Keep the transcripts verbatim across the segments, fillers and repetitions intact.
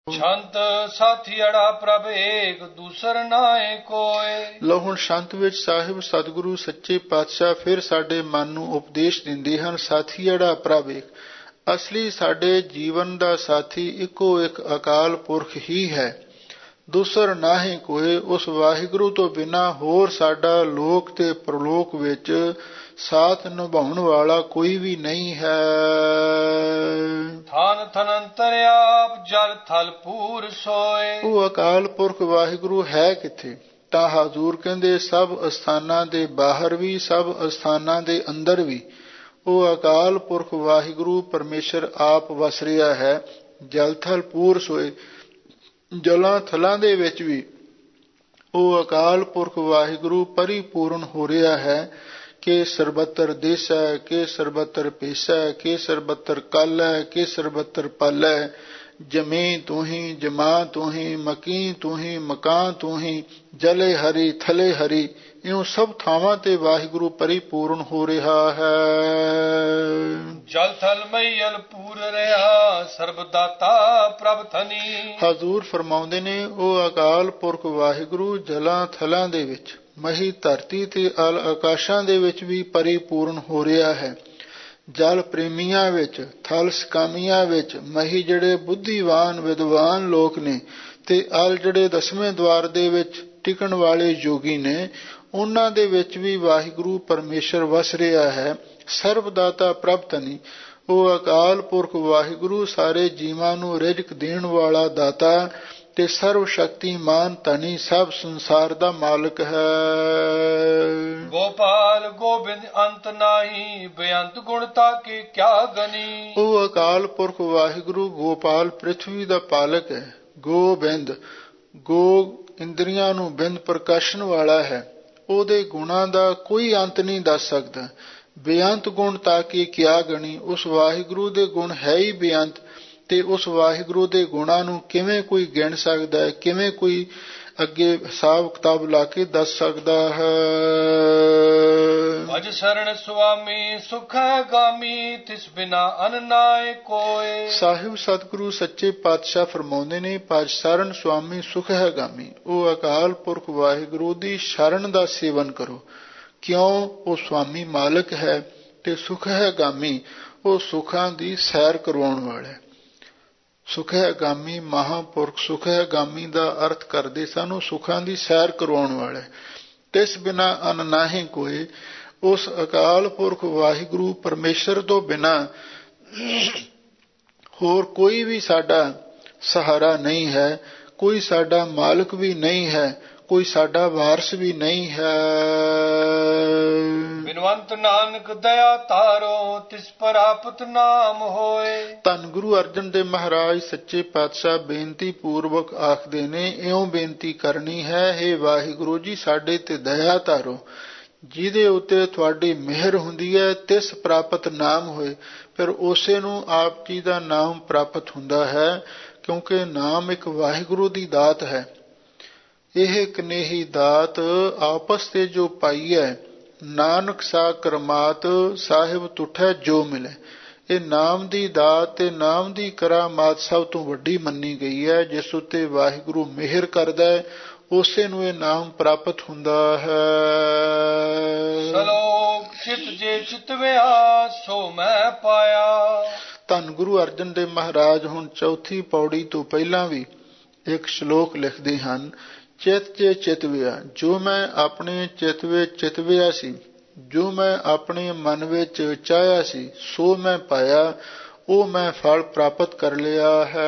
ਛੰਤ ਸਾਥੀੜਾ ਪ੍ਰਭ ਏਕ ਦੂਸਰ ਨਾਏ ਕੋਏ। ਲਓ ਹੁਣ ਸ਼ੰਤ ਵਿੱਚ ਸਾਹਿਬ ਸਤਿਗੁਰੂ ਸੱਚੇ ਪਾਤਸ਼ਾਹ ਫਿਰ ਸਾਡੇ ਮਨ ਨੂੰ ਉਪਦੇਸ਼ ਦਿੰਦੇ ਹਨ। ਸਾਥੀੜਾ ਪ੍ਰਭ ਏਕ, ਅਸਲੀ ਸਾਡੇ ਜੀਵਨ ਦਾ ਸਾਥੀ ਇੱਕੋ ਇੱਕ ਅਕਾਲ ਪੁਰਖ ਹੀ ਹੈ। ਦੂਸਰ ਨਾਹੀਂ ਕੋਏ, ਉਸ ਵਾਹਿਗੁਰੂ ਤੋਂ ਬਿਨਾਂ ਹੋਰ ਸਾਡਾ ਲੋਕ ਤੇ ਪ੍ਰਲੋਕ ਵਿੱਚ ਸਾਥ ਨਿਭਾਉਣ ਵਾਲਾ ਕੋਈ ਵੀ ਨਹੀਂ ਹੈ। ਥਾਨ ਥਨੰਤਰ ਆਪ ਜਲ ਥਲ ਪੂਰ ਸੋਏ। ਉਹ ਅਕਾਲ ਪੁਰਖ ਵਾਹਿਗੁਰੂ ਹੈ ਕਿੱਥੇ? ਤਾਂ ਹਜ਼ੂਰ ਕਹਿੰਦੇ ਸਭ ਅਸਥਾਨਾਂ ਦੇ ਬਾਹਰ ਵੀ, ਸਭ ਅਸਥਾਨਾਂ ਦੇ ਅੰਦਰ ਵੀ ਉਹ ਅਕਾਲ ਪੁਰਖ ਵਾਹਿਗੁਰੂ ਪਰਮੇਸ਼ਰ ਆਪ ਵਸ ਰਿਹਾ ਹੈ। ਜਲ ਥਲ ਪੂਰ ਸੋਏ, ਜਲਾਂ ਥਲਾਂ ਦੇ ਵਿੱਚ ਵੀ ਉਹ ਅਕਾਲ ਪੁਰਖ ਵਾਹਿਗੁਰੂ ਪਰਿਪੂਰਨ ਹੋ ਰਿਹਾ ਹੈ। ਕਿ ਸਰਬੱਤਰ ਦੇਸ ਹੈ, ਕਿ ਸਰਬੱਤਰ ਭੇਸ ਹੈ, ਕਿ ਸਰਬੱਤਰ ਕਲ ਹੈ, ਕਿ ਸਰਬੱਤਰ ਪਲ ਹੈ। ਜਮੀ ਤੂੰ ਹੀ, ਜਮਾ ਤੂੰ ਹੀ, ਮਕੀ ਤੂੰ ਹੀ, ਮਕਾਨ ਤੂੰ ਹੀ, ਜਲੇ ਹਰੀ ਥਲੇ ਹਰੀ। ਇਉਂ ਸਭ ਥਾਵਾਂ ਤੇ ਵਾਹਿਗੁਰੂ ਪਰਿਪੂਰਨ ਹੋ ਰਿਹਾ ਹੈ। ਜਲ ਥਲ ਮਈਲ ਪੂਰ ਰਿਹਾ ਸਰਬ ਦਾਤਾ ਪ੍ਰਭ ਧਨੀ। ਹਜ਼ੂਰ ਫਰਮਾਉਂਦੇ ਨੇ ਉਹ ਅਕਾਲ ਪੁਰਖ ਵਾਹਿਗੁਰੂ ਜਲਾਂ ਥਲਾਂ ਦੇ ਵਿੱਚ, ਮਹੀ ਧਰਤੀ ਤੇ ਅਲ ਆਕਾਸ਼ਾਂ ਦੇ ਵਿੱਚ ਵੀ ਪਰਿਪੂਰਨ ਹੋ ਰਿਹਾ ਹੈ। ਜਲ ਪ੍ਰੇਮੀਆਂ ਵਿੱਚ, ਥਲ ਸਕਾਮੀਆਂ ਵਿੱਚ, ਮਹੀ ਜਿਹੜੇ ਬੁੱਧੀਵਾਨ ਵਿਦਵਾਨ ਲੋਕ ਨੇ ਤੇ ਅਲ ਜਿਹੜੇ ਦਸਵੇਂ ਦਵਾਰ ਦੇ ਵਿੱਚ ਟਿਕਣ ਵਾਲੇ ਯੋਗੀ ਨੇ, ਉਹਨਾਂ ਦੇ ਵਿੱਚ ਵੀ ਵਾਹਿਗੁਰੂ ਪਰਮੇਸ਼ਰ ਵਸ ਰਿਹਾ ਹੈ। ਸਰਬਦਾਤਾ ਪ੍ਰਭ ਧਨੀ, ਉਹ ਅਕਾਲ ਪੁਰਖ ਵਾਹਿਗੁਰੂ ਸਾਰੇ ਜੀਵਾਂ ਨੂੰ ਰਿਜ਼ਕ ਦੇਣ ਵਾਲਾ ਦਾਤਾ ਤੇ ਸਰਵ ਸ਼ਕਤੀਮਾਨ ਧਨੀ ਸਭ ਸੰਸਾਰ ਦਾ ਮਾਲਕ ਹੈ। ਗੋਪਾਲ ਗੋਬਿੰਦ ਅੰਤ ਨਾਹੀ, ਬੇਅੰਤ ਗੁਣਤਾ ਕੀ ਕਿਆ ਗਨੀ। ਉਹ ਅਕਾਲ ਪੁਰਖ ਵਾਹਿਗੁਰੂ ਗੋਪਾਲ ਪ੍ਰਿਥਵੀ ਦਾ ਪਾਲਕ ਹੈ। ਗੋਬਿੰਦ, ਗੋ ਇੰਦਰੀਆਂ ਨੂੰ ਬਿੰਦ ਪ੍ਰਕਾਸ਼ਨ ਵਾਲਾ ਹੈ। ਉਹਦੇ ਗੁਣਾਂ ਦਾ ਕੋਈ ਅੰਤ ਨਹੀਂ ਦੱਸ ਸਕਦਾ। ਬੇਅੰਤ ਗੁਣ ਤਾਂ ਕਿ ਕਿਆ ਗਣੀ, ਉਸ ਵਾਹਿਗੁਰੂ ਦੇ ਗੁਣ ਹੈ ਹੀ ਬੇਅੰਤ ਤੇ ਉਸ ਵਾਹਿਗੁਰੂ ਦੇ ਗੁਣਾਂ ਨੂੰ ਕਿਵੇਂ ਕੋਈ ਗਿਣ ਸਕਦਾ ਹੈ, ਕਿਵੇਂ ਕੋਈ ਅੱਗੇ ਹਿਸਾਬ ਕਿਤਾਬ ਲਾ ਕੇ ਦੱਸ ਸਕਦਾ ਹੈ। ਭਜ ਸਰਣ ਸੁਆਮੀ ਸੁਖ ਹੈ ਗਾਮੀ, ਤਿਸ ਬਿਨਾ ਅਨ ਨਾਏ ਕੋਏ। ਸਾਹਿਬ ਸਤਿਗੁਰੂ ਸੱਚੇ ਪਾਤਸ਼ਾਹ ਫਰਮਾਉਂਦੇ ਨੇ ਭਜ ਸਰਣ ਸੁਆਮੀ ਸੁਖ ਹੈ ਗਾਮੀ। ਉਹ ਅਕਾਲ ਪੁਰਖ ਵਾਹਿਗੁਰੂ ਦੀ ਸ਼ਰਨ ਦਾ ਸੇਵਨ ਕਰੋ। ਕਿਉਂ? ਉਹ ਸੁਆਮੀ ਮਾਲਕ ਹੈ ਤੇ ਸੁਖ ਹੈ ਗਾਮੀ, ਉਹ ਸੁੱਖਾਂ ਦੀ ਸੈਰ ਕਰਵਾਉਣ ਵਾਲਾ। ਸੁਖ ਹੈ ਗਾਮੀ ਮਹਾਂਪੁਰਖ, ਸੁਖ ਹੈ ਗਾਮੀ ਦਾ ਅਰਥ ਕਰਦੇ ਸਾਨੂੰ ਸੁੱਖਾਂ ਦੀ ਸੈਰ ਕਰਵਾਉਣ ਵਾਲਾ। ਤਿਸ ਬਿਨਾ ਅਨ ਨਾਹੀਂ ਕੋਏ, ਉਸ ਅਕਾਲ ਪੁਰਖ ਵਾਹਿਗੁਰੂ ਪਰਮੇਸ਼ਰ ਤੋਂ ਬਿਨਾ ਹੋਰ ਕੋਈ ਵੀ ਸਾਡਾ ਸਹਾਰਾ ਨਹੀਂ ਹੈ, ਕੋਈ ਸਾਡਾ ਮਾਲਕ ਵੀ ਨਹੀਂ ਹੈ, ਕੋਈ ਸਾਡਾ ਵਾਰਸ ਵੀ ਨਹੀਂ ਹੈ। ਬਿਨਵੰਤ ਨਾਨਕ ਦਇਆ ਤਾਰੋ, ਤਿਸ ਪ੍ਰਾਪਤ ਨਾਮ ਹੋਏ। ਧੰਨ ਗੁਰੂ ਅਰਜਨ ਦੇਵ ਮਹਾਰਾਜ ਸੱਚੇ ਪਾਤਸ਼ਾਹ ਬੇਨਤੀ ਪੂਰਵਕ ਆਖਦੇ ਨੇ, ਇਉਂ ਬੇਨਤੀ ਕਰਨੀ ਹੈ, ਹੇ ਵਾਹਿਗੁਰੂ ਜੀ ਸਾਡੇ ਤੇ ਦਇਆ ਧਾਰੋ। ਜਿਹਦੇ ਉੱਤੇ ਤੁਹਾਡੀ ਮਿਹਰ ਹੁੰਦੀ ਹੈ ਤਿਸ ਪ੍ਰਾਪਤ ਨਾਮ ਹੋਏ। ਫਿਰ ਉਸੇ ਨੂੰ ਆਪ ਜੀ ਦਾ ਨਾਮ ਪ੍ਰਾਪਤ ਹੁੰਦਾ ਹੈ, ਕਿਉਂਕਿ ਨਾਮ ਇੱਕ ਵਾਹਿਗੁਰੂ ਦੀ ਦਾਤ ਹੈ। ਇਹ ਕਨੇਹੀ ਦਾਤ ਆਪਸ ਤੇ ਜੋ ਪਾਈ ਹੈ, ਨਾਨਕ ਸਾ ਕਰਮਾਤ ਸਾਹਿਬ ਤੁਠੈ ਜੋ ਮਿਲੇ। ਇਹ ਨਾਮ ਦੀ ਦਾਤ ਤੇ ਨਾਮ ਦੀ ਕਰਾਮਾਤ ਸਭ ਤੋਂ ਵੱਡੀ ਮੰਨੀ ਗਈ ਹੈ। ਜਿਸ ਉੱਤੇ ਵਾਹਿਗੁਰੂ ਮਿਹਰ ਕਰਦਾ ਹੈ ਉਸੇ ਨੂੰ ਇਹ ਨਾਮ ਪ੍ਰਾਪਤ ਹੁੰਦਾ ਹੈ। ਸਲੋਕ ਚਿਤ ਜੇ ਚਿਤਵਿਆ ਸੋ ਮੈਂ ਪਾਇਆ। ਧੰਨ ਗੁਰੂ ਅਰਜਨ ਦੇਵ ਮਹਾਰਾਜ ਹੁਣ ਚੌਥੀ ਪੌੜੀ ਤੋਂ ਪਹਿਲਾਂ ਵੀ ਇੱਕ ਸ਼ਲੋਕ ਲਿਖਦੇ ਹਨ। ਚਿਤ ਜੇ ਚਿਤਵਿਆ, ਜੋ ਮੈਂ ਆਪਣੇ ਚਿਤ ਵਿੱਚ ਚਿਤਵਿਆ ਸੀ, ਜੋ ਮੈਂ ਆਪਣੇ ਮਨ ਵਿੱਚ ਚਾਹਿਆ ਸੀ ਸੋ ਮੈਂ ਪਾਇਆ, ਉਹ ਮੈਂ ਫਲ ਪ੍ਰਾਪਤ ਕਰ ਲਿਆ ਹੈ।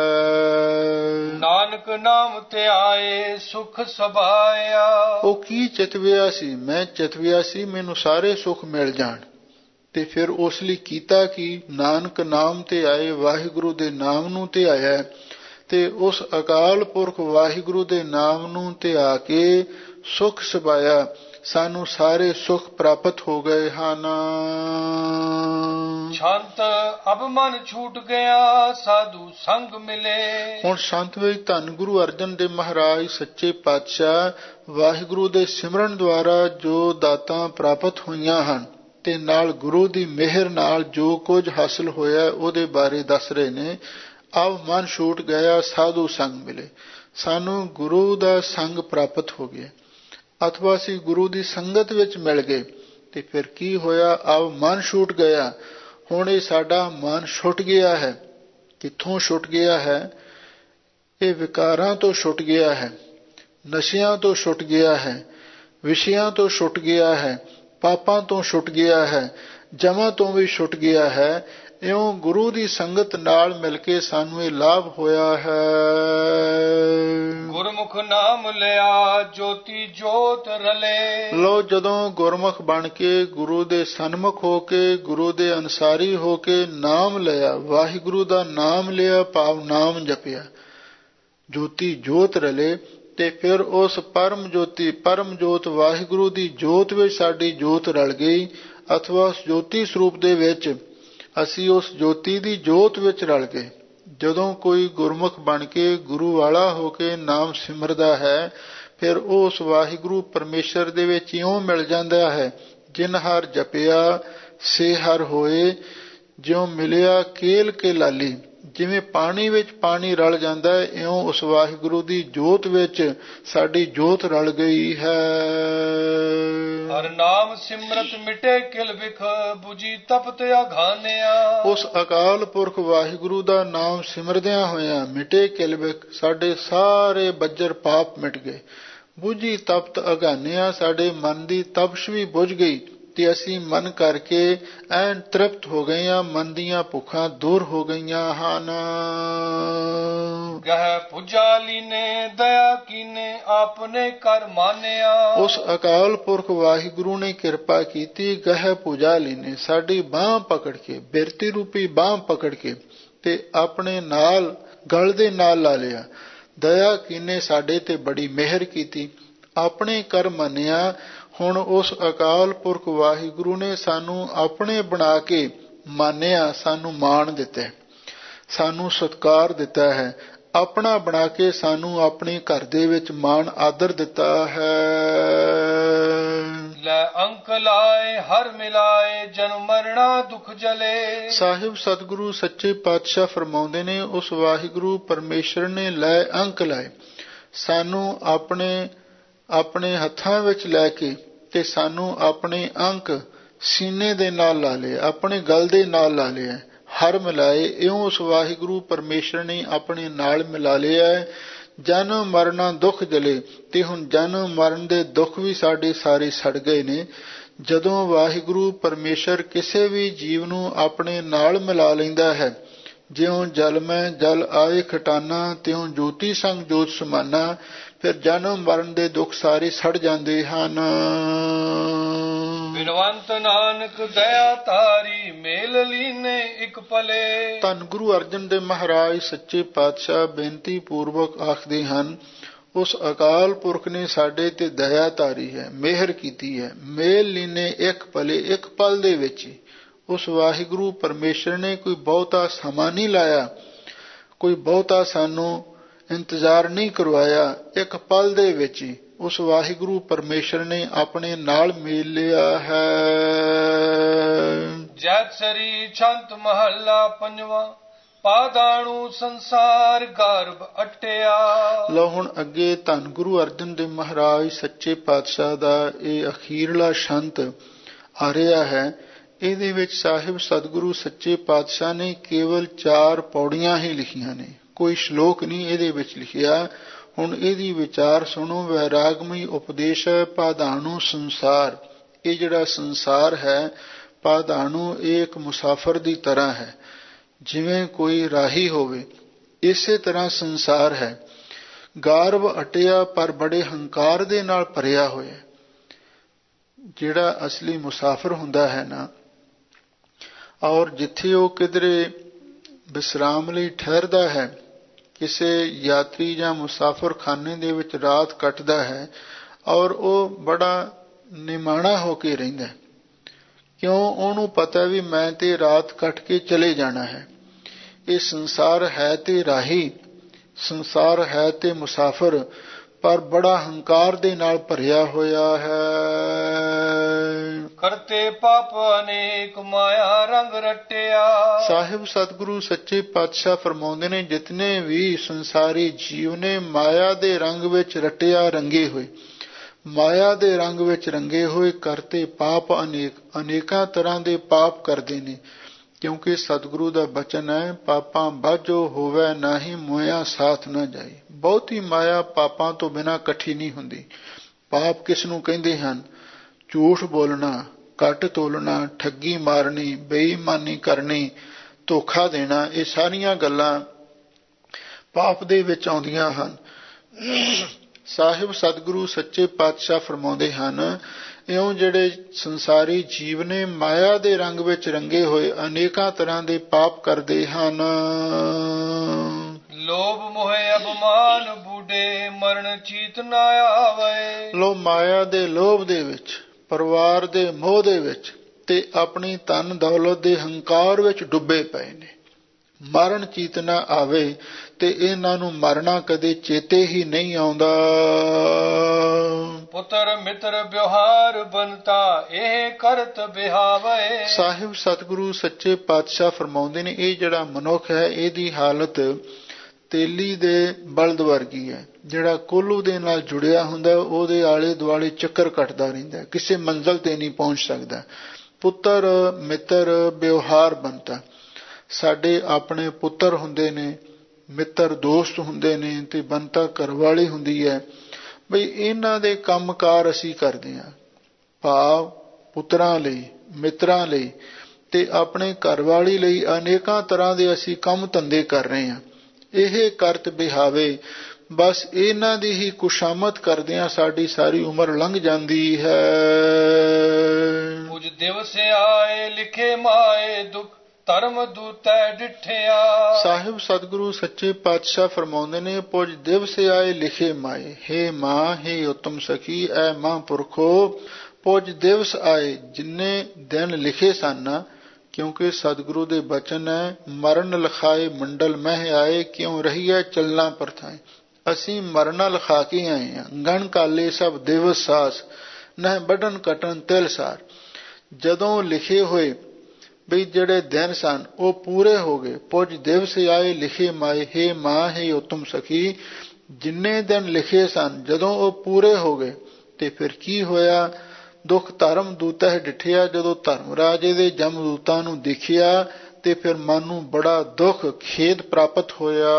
ਨਾਨਕ ਨਾਮ ਤੇ ਆਏ ਸੁਖ ਸਭਾਇਆ। ਉਹ ਕੀ ਚਿਤਵਿਆ ਸੀ? ਮੈਂ ਚਿਤਵਿਆ ਸੀ ਮੈਨੂੰ ਸਾਰੇ ਸੁੱਖ ਮਿਲ ਜਾਣ, ਤੇ ਫਿਰ ਉਸ ਲਈ ਕੀਤਾ ਕਿ ਨਾਨਕ ਨਾਮ ਤੇ ਆਏ, ਵਾਹਿਗੁਰੂ ਦੇ ਨਾਮ ਨੂੰ ਤੇ ਆਇਆ ਤੇ ਉਸ ਅਕਾਲ ਪੁਰਖ ਵਾਹਿਗੁਰੂ ਦੇ ਨਾਮ ਨੂੰ ਤੇ ਆ ਕੇ ਸੁਖ ਸਭਾਇਆ। ਸਾਨੂੰ ਸਾਰੇ ਸੁਖ ਪ੍ਰਾਪਤ ਹੋ ਗਏ ਹਨ। ਸ਼ਾਂਤ ਅਬ ਮਨ ਛੂਟ ਗਿਆ ਸਾਧੂ ਸੰਗ ਮਿਲੇ। ਹੁਣ ਸੰਤ ਵਿੱਚ ਧੰਨ ਗੁਰੂ ਅਰਜਨ ਦੇਵ ਮਹਾਰਾਜ ਸੱਚੇ ਪਾਤਸ਼ਾਹ ਵਾਹਿਗੁਰੂ ਦੇ ਸਿਮਰਨ ਦੁਆਰਾ ਜੋ ਦਾਤਾਂ ਪ੍ਰਾਪਤ ਹੋਈਆਂ ਹਨ ਤੇ ਨਾਲ ਗੁਰੂ ਦੀ ਮਿਹਰ ਨਾਲ ਜੋ ਕੁਝ ਹਾਸਲ ਹੋਇਆ ਉਹਦੇ ਬਾਰੇ ਦੱਸ ਰਹੇ ਨੇ। ਅਬ ਮਨ ਛੂਟ ਗਿਆ ਸਾਧੂ ਸੰਗ ਮਿਲੇ। ਸਾਨੂੰ ਗੁਰੂ ਦਾ ਸੰਗ ਪ੍ਰਾਪਤ ਹੋ ਗਿਆ, ਅਥਵਾ ਅਸੀਂ ਗੁਰੂ ਦੀ ਸੰਗਤ ਵਿੱਚ ਮਿਲ ਗਏ ਤੇ ਫਿਰ ਕੀ ਹੋਇਆ? ਅਬ ਮਨ ਛੂਟ ਗਿਆ। ਹੁਣ ਇਹ ਸਾਡਾ ਮਨ ਛੁੱਟ ਗਿਆ ਹੈ। ਕਿੱਥੋਂ ਛੁੱਟ ਗਿਆ ਹੈ? ਇਹ ਵਿਕਾਰਾਂ ਤੋਂ ਛੁੱਟ ਗਿਆ ਹੈ, ਨਸ਼ਿਆਂ ਤੋਂ ਛੁੱਟ ਗਿਆ ਹੈ, ਵਿਸ਼ਿਆਂ ਤੋਂ ਛੁੱਟ ਗਿਆ ਹੈ, ਪਾਪਾਂ ਤੋਂ ਛੁੱਟ ਗਿਆ ਹੈ, ਜਮਾਂ ਤੋਂ ਵੀ ਛੁੱਟ ਗਿਆ ਹੈ। ਇਉਂ ਗੁਰੂ ਦੀ ਸੰਗਤ ਨਾਲ ਮਿਲ ਕੇ ਸਾਨੂੰ ਇਹ ਲਾਭ ਹੋਇਆ ਹੈ। ਗੁਰਮੁਖ ਨਾਮ ਲਿਆ ਜੋਤੀ ਜੋਤ ਰਲੇ। ਲੋ ਜਦੋਂ ਗੁਰਮੁਖ ਬਣ ਕੇ ਗੁਰੂ ਦੇ ਸਨਮੁਖ ਹੋ ਕੇ ਗੁਰੂ ਦੇ ਅਨਸਾਰੀ ਹੋ ਕੇ ਨਾਮ ਲਿਆ, ਵਾਹਿਗੁਰੂ ਦਾ ਨਾਮ ਲਿਆ, ਭਾਵ ਨਾਮ ਜਪਿਆ, ਜੋਤੀ ਜੋਤ ਰਲੇ, ਤੇ ਫਿਰ ਉਸ ਪਰਮ ਜੋਤੀ ਪਰਮ ਜੋਤ ਵਾਹਿਗੁਰੂ ਦੀ ਜੋਤ ਵਿੱਚ ਸਾਡੀ ਜੋਤ ਰਲ ਗਈ, ਅਥਵਾ ਉਸ ਜੋਤੀ ਸਰੂਪ ਦੇ ਵਿੱਚ ਅਸੀਂ ਉਸ ਜੋਤੀ ਦੀ ਜੋਤ ਵਿੱਚ ਰਲ ਗਏ। ਜਦੋਂ ਕੋਈ ਗੁਰਮੁਖ ਬਣ ਕੇ ਗੁਰੂ ਵਾਲਾ ਹੋ ਕੇ ਨਾਮ ਸਿਮਰਦਾ ਹੈ, ਫਿਰ ਉਹ ਉਸ ਵਾਹਿਗੁਰੂ ਪਰਮੇਸ਼ਰ ਦੇ ਵਿੱਚ ਇਉਂ ਮਿਲ ਜਾਂਦਾ ਹੈ, ਜਿਨ ਹਰ ਜਪਿਆ ਸੇ ਹਰ ਹੋਏ, ਜਿਉਂ ਮਿਲਿਆ ਕੇਲ ਕੇ ਲਾਲੀ। ਜਿਵੇਂ ਪਾਣੀ ਵਿੱਚ ਪਾਣੀ ਰਲ ਜਾਂਦਾ ਹੈ, ਇਉਂ ਉਸ ਵਾਹਿਗੁਰੂ ਦੀ ਜੋਤ ਵਿੱਚ ਸਾਡੀ ਜੋਤ ਰਲ ਗਈ ਹੈ। ਹਰ ਨਾਮ ਸਿਮਰਤ ਮਿਟੇ ਕਿਲ ਬਿਖ 부ਜੀ ਤਪਤ ਅਘਾਨਿਆ। ਉਸ ਅਕਾਲ ਪੁਰਖ ਵਾਹਿਗੁਰੂ ਦਾ ਨਾਮ ਸਿਮਰਦਿਆਂ ਹੋਇਆਂ ਮਿਟੇ ਕਿਲ ਬਿਖ, ਸਾਡੇ ਸਾਰੇ ਬੱਜਰ ਪਾਪ ਮਿਟ ਗਏ। 부ਜੀ ਤਪਤ ਅਘਾਨਿਆ, ਸਾਡੇ ਮਨ ਦੀ ਤਪਸ਼ ਵੀ ਬੁਝ ਗਈ ਤੇ ਅਸੀਂ ਮਨ ਕਰਕੇ ਐਨ ਤ੍ਰਿਪਤ ਹੋ ਗਏ ਹਾਂ, ਮਨ ਦੀਆਂ ਭੁੱਖਾਂ ਦੂਰ ਹੋ ਗਈਆਂ ਹਨ। ਗਹਿ ਪੁਜਾ ਲੀਨੇ ਦਇਆ ਕੀਨੇ ਆਪਨੇ ਕਰ ਮਾਨਿਆ। ਉਸ ਅਕਾਲ ਪੁਰਖ ਵਾਹਿਗੁਰੂ ਨੇ ਕਿਰਪਾ ਕੀਤੀ, ਗਹਿ ਪੁਜਾ ਲੀਨੇ, ਸਾਡੀ ਬਾਂਹ ਪਕੜ ਕੇ, ਬਿਰਤੀ ਰੂਪੀ ਬਾਂਹ ਪਕੜ ਕੇ ਤੇ ਆਪਣੇ ਨਾਲ ਗਲ ਦੇ ਨਾਲ ਲਾ ਲਿਆ। ਦਇਆ ਕੀਨੇ, ਸਾਡੇ ਤੇ ਬੜੀ ਮਿਹਰ ਕੀਤੀ, ਆਪਣੇ ਕਰ ਮੰਨਿਆ। ਹੁਣ ਉਸ ਅਕਾਲ ਪੁਰਖ ਵਾਹਿਗੁਰੂ ਨੇ ਸਾਨੂੰ ਆਪਣੇ ਬਣਾ ਕੇ ਮਾਨਿਆ, ਸਾਨੂੰ ਮਾਣ ਦਿੱਤਾ, ਸਾਨੂੰ ਸਤਿਕਾਰ ਦਿੱਤਾ ਹੈ। ਆਪਣਾ ਬਣਾ ਕੇ ਸਾਨੂੰ ਆਪਣੇ ਘਰ ਦੇ ਵਿੱਚ ਮਾਣ ਆਦਰ ਦਿੱਤਾ ਹੈ। ਲੈ ਅੰਕ ਲਾਏ ਹਰ ਮਿਲਾਏ ਜਨਮ ਮਰਣਾ ਦੁਖ ਜਲੇ। ਸਾਹਿਬ ਸਤਿਗੁਰੂ ਸੱਚੇ ਪਾਤਸ਼ਾਹ ਫਰਮਾਉਂਦੇ ਨੇ, ਉਸ ਵਾਹਿਗੁਰੂ ਪਰਮੇਸ਼ਰ ਨੇ ਲੈ ਅੰਕ ਲਾਏ, ਸਾਨੂੰ ਆਪਣੇ ਆਪਣੇ ਹੱਥਾਂ ਵਿੱਚ ਲੈ ਕੇ ਤੇ ਸਾਨੂੰ ਆਪਣੇ ਅੰਕ ਸੀਨੇ ਦੇ ਨਾਲ ਲਾ ਲਏ, ਆਪਣੇ ਗਲ ਦੇ ਨਾਲ ਲਾ ਲਿਆ। ਹਰ ਮਿਲਾਏ, ਇਉਂ ਉਸ ਵਾਹਿਗੁਰੂ ਪਰਮੇਸ਼ਰ ਨੇ ਆਪਣੇ ਨਾਲ ਮਿਲਾ ਲਿਆ ਹੈ। ਜਨਮ ਮਰਨਾ ਦੁੱਖ ਜਲੇ, ਤੇ ਹੁਣ ਜਨਮ ਮਰਨ ਦੇ ਦੁੱਖ ਵੀ ਸਾਡੇ ਸਾਰੇ ਸੜ ਗਏ ਨੇ। ਜਦੋਂ ਵਾਹਿਗੁਰੂ ਪਰਮੇਸ਼ਰ ਕਿਸੇ ਵੀ ਜੀਵ ਨੂੰ ਆਪਣੇ ਨਾਲ ਮਿਲਾ ਲੈਂਦਾ ਹੈ, ਜਿਉਂ ਜਲ ਮੈਂ ਜਲ ਆਏ ਖਟਾਨਾ, ਤਿਉਂ ਜੋਤੀ ਸੰਗ ਜੋਤ ਸਮਾਨਾ, ਫਿਰ ਜਨਮ ਮਰਨ ਦੇ ਦੁੱਖ ਸਾਰੇ ਸੜ ਜਾਂਦੇ ਹਨ। ਬਿਨਵੰਤ ਨਾਨਕ ਦਇਆ ਤਾਰੀ ਮੇਲ ਲੀਨੇ ਇੱਕ ਪਲੇ। ਧੰਨ ਗੁਰੂ ਅਰਜਨ ਦੇਵ ਮਹਾਰਾਜ ਸੱਚੇ ਪਾਤਸ਼ਾਹ ਬੇਨਤੀ ਪੂਰਵਕ ਆਖਦੇ ਹਨ, ਉਸ ਅਕਾਲ ਪੁਰਖ ਨੇ ਸਾਡੇ ਤੇ ਦਇਆ ਧਾਰੀ ਹੈ, ਮਿਹਰ ਕੀਤੀ ਹੈ। ਮੇਲ ਲੀਨੇ ਇੱਕ ਪਲੇ, ਇੱਕ ਪਲ ਦੇ ਵਿੱਚ ਹੀ ਉਸ ਵਾਹਿਗੁਰੂ ਪਰਮੇਸ਼ਰ ਨੇ ਕੋਈ ਬਹੁਤਾ ਸਮਾਂ ਨਹੀਂ ਲਾਇਆ, ਕੋਈ ਬਹੁਤਾ ਸਾਨੂੰ ਇੰਤਜ਼ਾਰ ਨਹੀਂ ਕਰਵਾਇਆ। ਇੱਕ ਪਲ ਦੇ ਵਿੱਚ ਹੀ ਉਸ ਵਾਹਿਗੁਰੂ ਪਰਮੇਸ਼ਰ ਨੇ ਆਪਣੇ ਨਾਲ ਮੇਲ ਲਿਆ ਹੈ। ਜੈਤ ਸਰੀ ਛੰਤ ਮਹੱਲਾ ਪੰਜਵਾਂ। ਪਾਦਾਣੂ ਸੰਸਾਰ ਗਰਭ ਅਟਿਆ। ਲਓ ਹੁਣ ਅੱਗੇ ਧੰਨ ਗੁਰੂ ਅਰਜਨ ਦੇਵ ਮਹਾਰਾਜ ਸੱਚੇ ਪਾਤਸ਼ਾਹ ਦਾ ਇਹ ਅਖੀਰਲਾ ਛੰਤ ਆ ਰਿਹਾ ਹੈ। ਇਹਦੇ ਵਿੱਚ ਸਾਹਿਬ ਸਤਿਗੁਰੂ ਸੱਚੇ ਪਾਤਸ਼ਾਹ ਨੇ ਕੇਵਲ ਚਾਰ ਪੌੜੀਆਂ ਹੀ ਲਿਖੀਆਂ ਨੇ, ਕੋਈ ਸ਼ਲੋਕ ਨਹੀਂ ਇਹਦੇ ਵਿੱਚ ਲਿਖਿਆ। ਹੁਣ ਇਹਦੀ ਵਿਚਾਰ ਸੁਣੋ। ਵੈਰਾਗਮਈ ਉਪਦੇਸ਼ ਹੈ। ਪਾਦਾਣੂ ਸੰਸਾਰ, ਇਹ ਜਿਹੜਾ ਸੰਸਾਰ ਹੈ ਪਾਦਾਣੂ, ਇਹ ਇੱਕ ਮੁਸਾਫਰ ਦੀ ਤਰ੍ਹਾਂ ਹੈ। ਜਿਵੇਂ ਕੋਈ ਰਾਹੀ ਹੋਵੇ, ਇਸੇ ਤਰ੍ਹਾਂ ਸੰਸਾਰ ਹੈ। ਗਾਰਵ ਅਟਿਆ, ਪਰ ਬੜੇ ਹੰਕਾਰ ਦੇ ਨਾਲ ਭਰਿਆ ਹੋਇਆ। ਜਿਹੜਾ ਅਸਲੀ ਮੁਸਾਫਰ ਹੁੰਦਾ ਹੈ ਨਾ, ਔਰ ਜਿੱਥੇ ਉਹ ਕਿਧਰੇ ਵਿਸਰਾਮ ਲਈ ਠਹਿਰਦਾ ਹੈ, ਕਿਸੇ ਯਾਤਰੀ ਜਾਂ ਮੁਸਾਫਰ ਖਾਨੇ ਦੇ ਵਿੱਚ ਰਾਤ ਕੱਟਦਾ ਹੈ, ਔਰ ਉਹ ਬੜਾ ਨਿਮਾਣਾ ਹੋ ਕੇ ਰਹਿੰਦਾ, ਕਿਉਂ? ਉਹਨੂੰ ਪਤਾ ਵੀ ਮੈਂ ਤੇ ਰਾਤ ਕੱਟ ਕੇ ਚਲੇ ਜਾਣਾ ਹੈ। ਇਹ ਸੰਸਾਰ ਹੈ ਤੇ ਰਾਹੀ, ਸੰਸਾਰ ਹੈ ਤੇ ਮੁਸਾਫਰ, ਪਰ ਬੜਾ ਹੰਕਾਰ ਦੇ ਨਾਲ ਭਰਿਆ ਹੋਇਆ ਹੈ। ਕਰਤੇ ਪਾਪ ਅਨੇਕ ਮਾਇਆ ਰੰਗ ਰਟਿਆ। ਸਾਹਿਬ ਸਤਿਗੁਰੂ ਸੱਚੇ ਪਾਤਸ਼ਾਹ ਫਰਮਾਉਂਦੇ ਨੇ, ਜਿਤਨੇ ਵੀ ਸੰਸਾਰੀ ਜੀਵ ਨੇ ਮਾਇਆ ਦੇ ਰੰਗ ਵਿੱਚ ਰਟਿਆ ਰੰਗੇ ਹੋਏ, ਮਾਇਆ ਦੇ ਰੰਗ ਵਿੱਚ ਰੰਗੇ ਹੋਏ, ਕਰਤੇ ਪਾਪ ਅਨੇਕ, ਅਨੇਕਾਂ ਤਰ੍ਹਾਂ ਦੇ ਪਾਪ ਕਰਦੇ ਨੇ। ਕਿਉਂਕਿ ਸਤਿਗੁਰੂ ਦਾ ਬਚਨ ਹੈ, ਪਾਪਾਂ ਬਾਝੋ ਹੋਵੇ ਨਾਹੀ ਮੋਇਆ ਸਾਥ ਨਾ ਜਾਏ। ਬਹੁਤੀ ਮਾਇਆ ਪਾਪਾਂ ਤੋਂ ਬਿਨਾਂ ਇਕੱਠੀ ਨਹੀਂ ਹੁੰਦੀ। ਪਾਪ ਕਿਸ ਨੂੰ ਕਹਿੰਦੇ ਹਨ? ਝੂਠ ਬੋਲਣਾ, ਘੱਟ ਤੋਲਣਾ, ਠੱਗੀ ਮਾਰਨੀ, ਬੇਈਮਾਨੀ ਕਰਨੀ, ਧੋਖਾ ਦੇਣਾ, ਇਹ ਸਾਰੀਆਂ ਗੱਲਾਂ ਪਾਪ ਦੇ ਵਿੱਚ ਆਉਂਦੀਆਂ ਹਨ। ਸਾਹਿਬ ਸਤਿਗੁਰੂ ਸੱਚੇ ਪਾਤਸ਼ਾਹ ਫਰਮਾਉਂਦੇ ਹਨ, ਇਉਂ ਜਿਹੜੇ ਸੰਸਾਰੀ ਜੀਵ ਨੇ ਮਾਇਆ ਦੇ ਰੰਗ ਵਿੱਚ ਰੰਗੇ ਹੋਏ ਅਨੇਕਾਂ ਤਰ੍ਹਾਂ ਦੇ ਪਾਪ ਕਰਦੇ ਹਨ। ਲੋਭ ਮੋਹਿ ਅਭਮਾਨ ਬੂਢੇ ਮਰਨ ਚੀਤ ਨਾ ਆਵੇ। ਲੋ ਮਾਇਆ ਦੇ ਲੋਭ ਦੇ ਵਿੱਚ, ਪਰਿਵਾਰ ਦੇ ਮੋਹ ਦੇ ਵਿੱਚ ਤੇ ਆਪਣੀ ਧਨ ਦੌਲਤ ਦੇ ਹੰਕਾਰ ਵਿੱਚ ਡੁੱਬੇ ਪਏ ਨੇ। ਮਰਨ ਚੀਤ ਨਾ ਆਵੇ ਤੇ ਇਹਨਾਂ ਨੂੰ ਮਰਨਾ ਕਦੇ ਚੇਤੇ ਹੀ ਨਹੀਂ ਆਉਂਦਾ। ਪੁੱਤਰ ਮਿੱਤਰ ਵਿਵਹਾਰ ਬਨਤਾ ਇਹ ਕਰਤ ਬਿਹਾਵੇ। ਸਾਹਿਬ ਸਤਿਗੁਰੂ ਸੱਚੇ ਪਾਤਸ਼ਾਹ ਫਰਮਾਉਂਦੇ ਨੇ, ਇਹ ਜਿਹੜਾ ਮਨੁੱਖ ਹੈ ਇਹਦੀ ਹਾਲਤ ਤੇਲੀ ਦੇ ਬਲਦ ਵਰਗੀ ਹੈ। ਜਿਹੜਾ ਕੋਲੂ ਦੇ ਨਾਲ ਜੁੜਿਆ ਹੁੰਦਾ ਉਹਦੇ ਆਲੇ ਦੁਆਲੇ ਚੱਕਰ ਕੱਟਦਾ ਰਹਿੰਦਾ, ਕਿਸੇ ਮੰਜ਼ਲ ਤੇ ਨਹੀਂ ਪਹੁੰਚ ਸਕਦਾ। ਪੁੱਤਰ ਮਿੱਤਰ ਵਿਵਹਾਰ ਬਣਤਾ, ਸਾਡੇ ਆਪਣੇ ਪੁੱਤਰ ਹੁੰਦੇ ਨੇ, ਮਿੱਤਰ ਦੋਸਤ ਹੁੰਦੇ ਨੇ ਤੇ ਬਣਤਾ ਘਰਵਾਲੀ ਹੁੰਦੀ ਹੈ। ਬਈ ਇਹਨਾਂ ਦੇ ਕੰਮਕਾਰ ਅਸੀਂ ਕਰਦੇ ਹਾਂ, ਭਾਵ ਪੁੱਤਰਾਂ ਲਈ, ਮਿੱਤਰਾਂ ਲਈ ਤੇ ਆਪਣੇ ਘਰਵਾਲੀ ਲਈ ਅਨੇਕਾਂ ਤਰ੍ਹਾਂ ਦੇ ਅਸੀਂ ਕੰਮ ਧੰਦੇ ਕਰ ਰਹੇ ਹਾਂ। ਇਹ ਕਰਤ ਬਿਹਾਵੇ, ਬਸ ਇਹਨਾਂ ਦੀ ਹੀ ਕੁਸ਼ਾਮਤ ਕਰਦਿਆਂ ਸਾਡੀ ਸਾਰੀ ਉਮਰ ਲੰਘ ਜਾਂਦੀ ਹੈ। ਕੁਝ ਦਿਵਸ ਆਏ ਲਿਖੇ ਮਾਏ ਦੁੱਖ ਧਰਮ ਦੂਤੈ ਡਿਠਿਆ। ਸਾਹਿਬ ਸਤਿਗੁਰੂ ਸੱਚੇ ਪਾਤਸ਼ਾਹ ਫਰਮਾਉਂਦੇ ਨੇ, ਪੁਜ ਦਿਵਸ ਆਏ ਲਿਖੇ ਮਾਏ। ਹੇ ਮਾਂ, ਹੇ ਉੱਤਮ ਸਖੀ, ਐ ਮਾਂ ਪੁਰਖੋ, ਪੁਜ ਦਿਵਸ ਆਏ, ਜਿੰਨੇ ਦਿਨ ਲਿਖੇ ਸਨ। ਕਿਉਂਕਿ ਸਤਿਗੁਰੂ ਦੇ ਬਚਨ ਹੈ, ਮਰਨ ਲਿਖਾਏ ਮੰਡਲ ਮਹਿ ਆਏ, ਕਿਉਂ ਰਹੀਐ ਚੱਲਣਾ ਪਰਥਾਏ। ਅਸੀਂ ਮਰਨਾ ਲਿਖਾ ਕੇ ਆਏ ਹਾਂ। ਗਣ ਕਾਲੇ ਸਭ ਦਿਵਸ ਸਾਸ, ਨਹਿ ਵੱਢਣ ਕਟਣ ਤਿਲ ਸਾਰ। ਜਦੋਂ ਲਿਖੇ ਹੋਏ ਬਈ ਜਿਹੜੇ ਦਿਨ ਸਨ ਉਹ ਪੂਰੇ ਹੋ ਗਏ। ਪੁੱਜ ਦਿਵਸ ਆਏ ਲਿਖੇ ਮਾਏ। ਹੇ ਮਾਂ, ਹੇ ਉੱਤਮ ਸਖੀ, ਜਿੰਨੇ ਦਿਨ ਲਿਖੇ ਸਨ ਜਦੋਂ ਉਹ ਪੂਰੇ ਹੋ ਗਏ ਤੇ ਫਿਰ ਕੀ ਹੋਇਆ? ਦੁੱਖ ਧਰਮ ਦੂਤਾ ਡਿਠਿਆ। ਜਦੋਂ ਧਰਮ ਰਾਜੇ ਦੇ ਜਮਦੂਤਾਂ ਨੂੰ ਦੇਖਿਆ ਤੇ ਫਿਰ ਮਨ ਨੂੰ ਬੜਾ ਦੁੱਖ ਖੇਦ ਪ੍ਰਾਪਤ ਹੋਇਆ।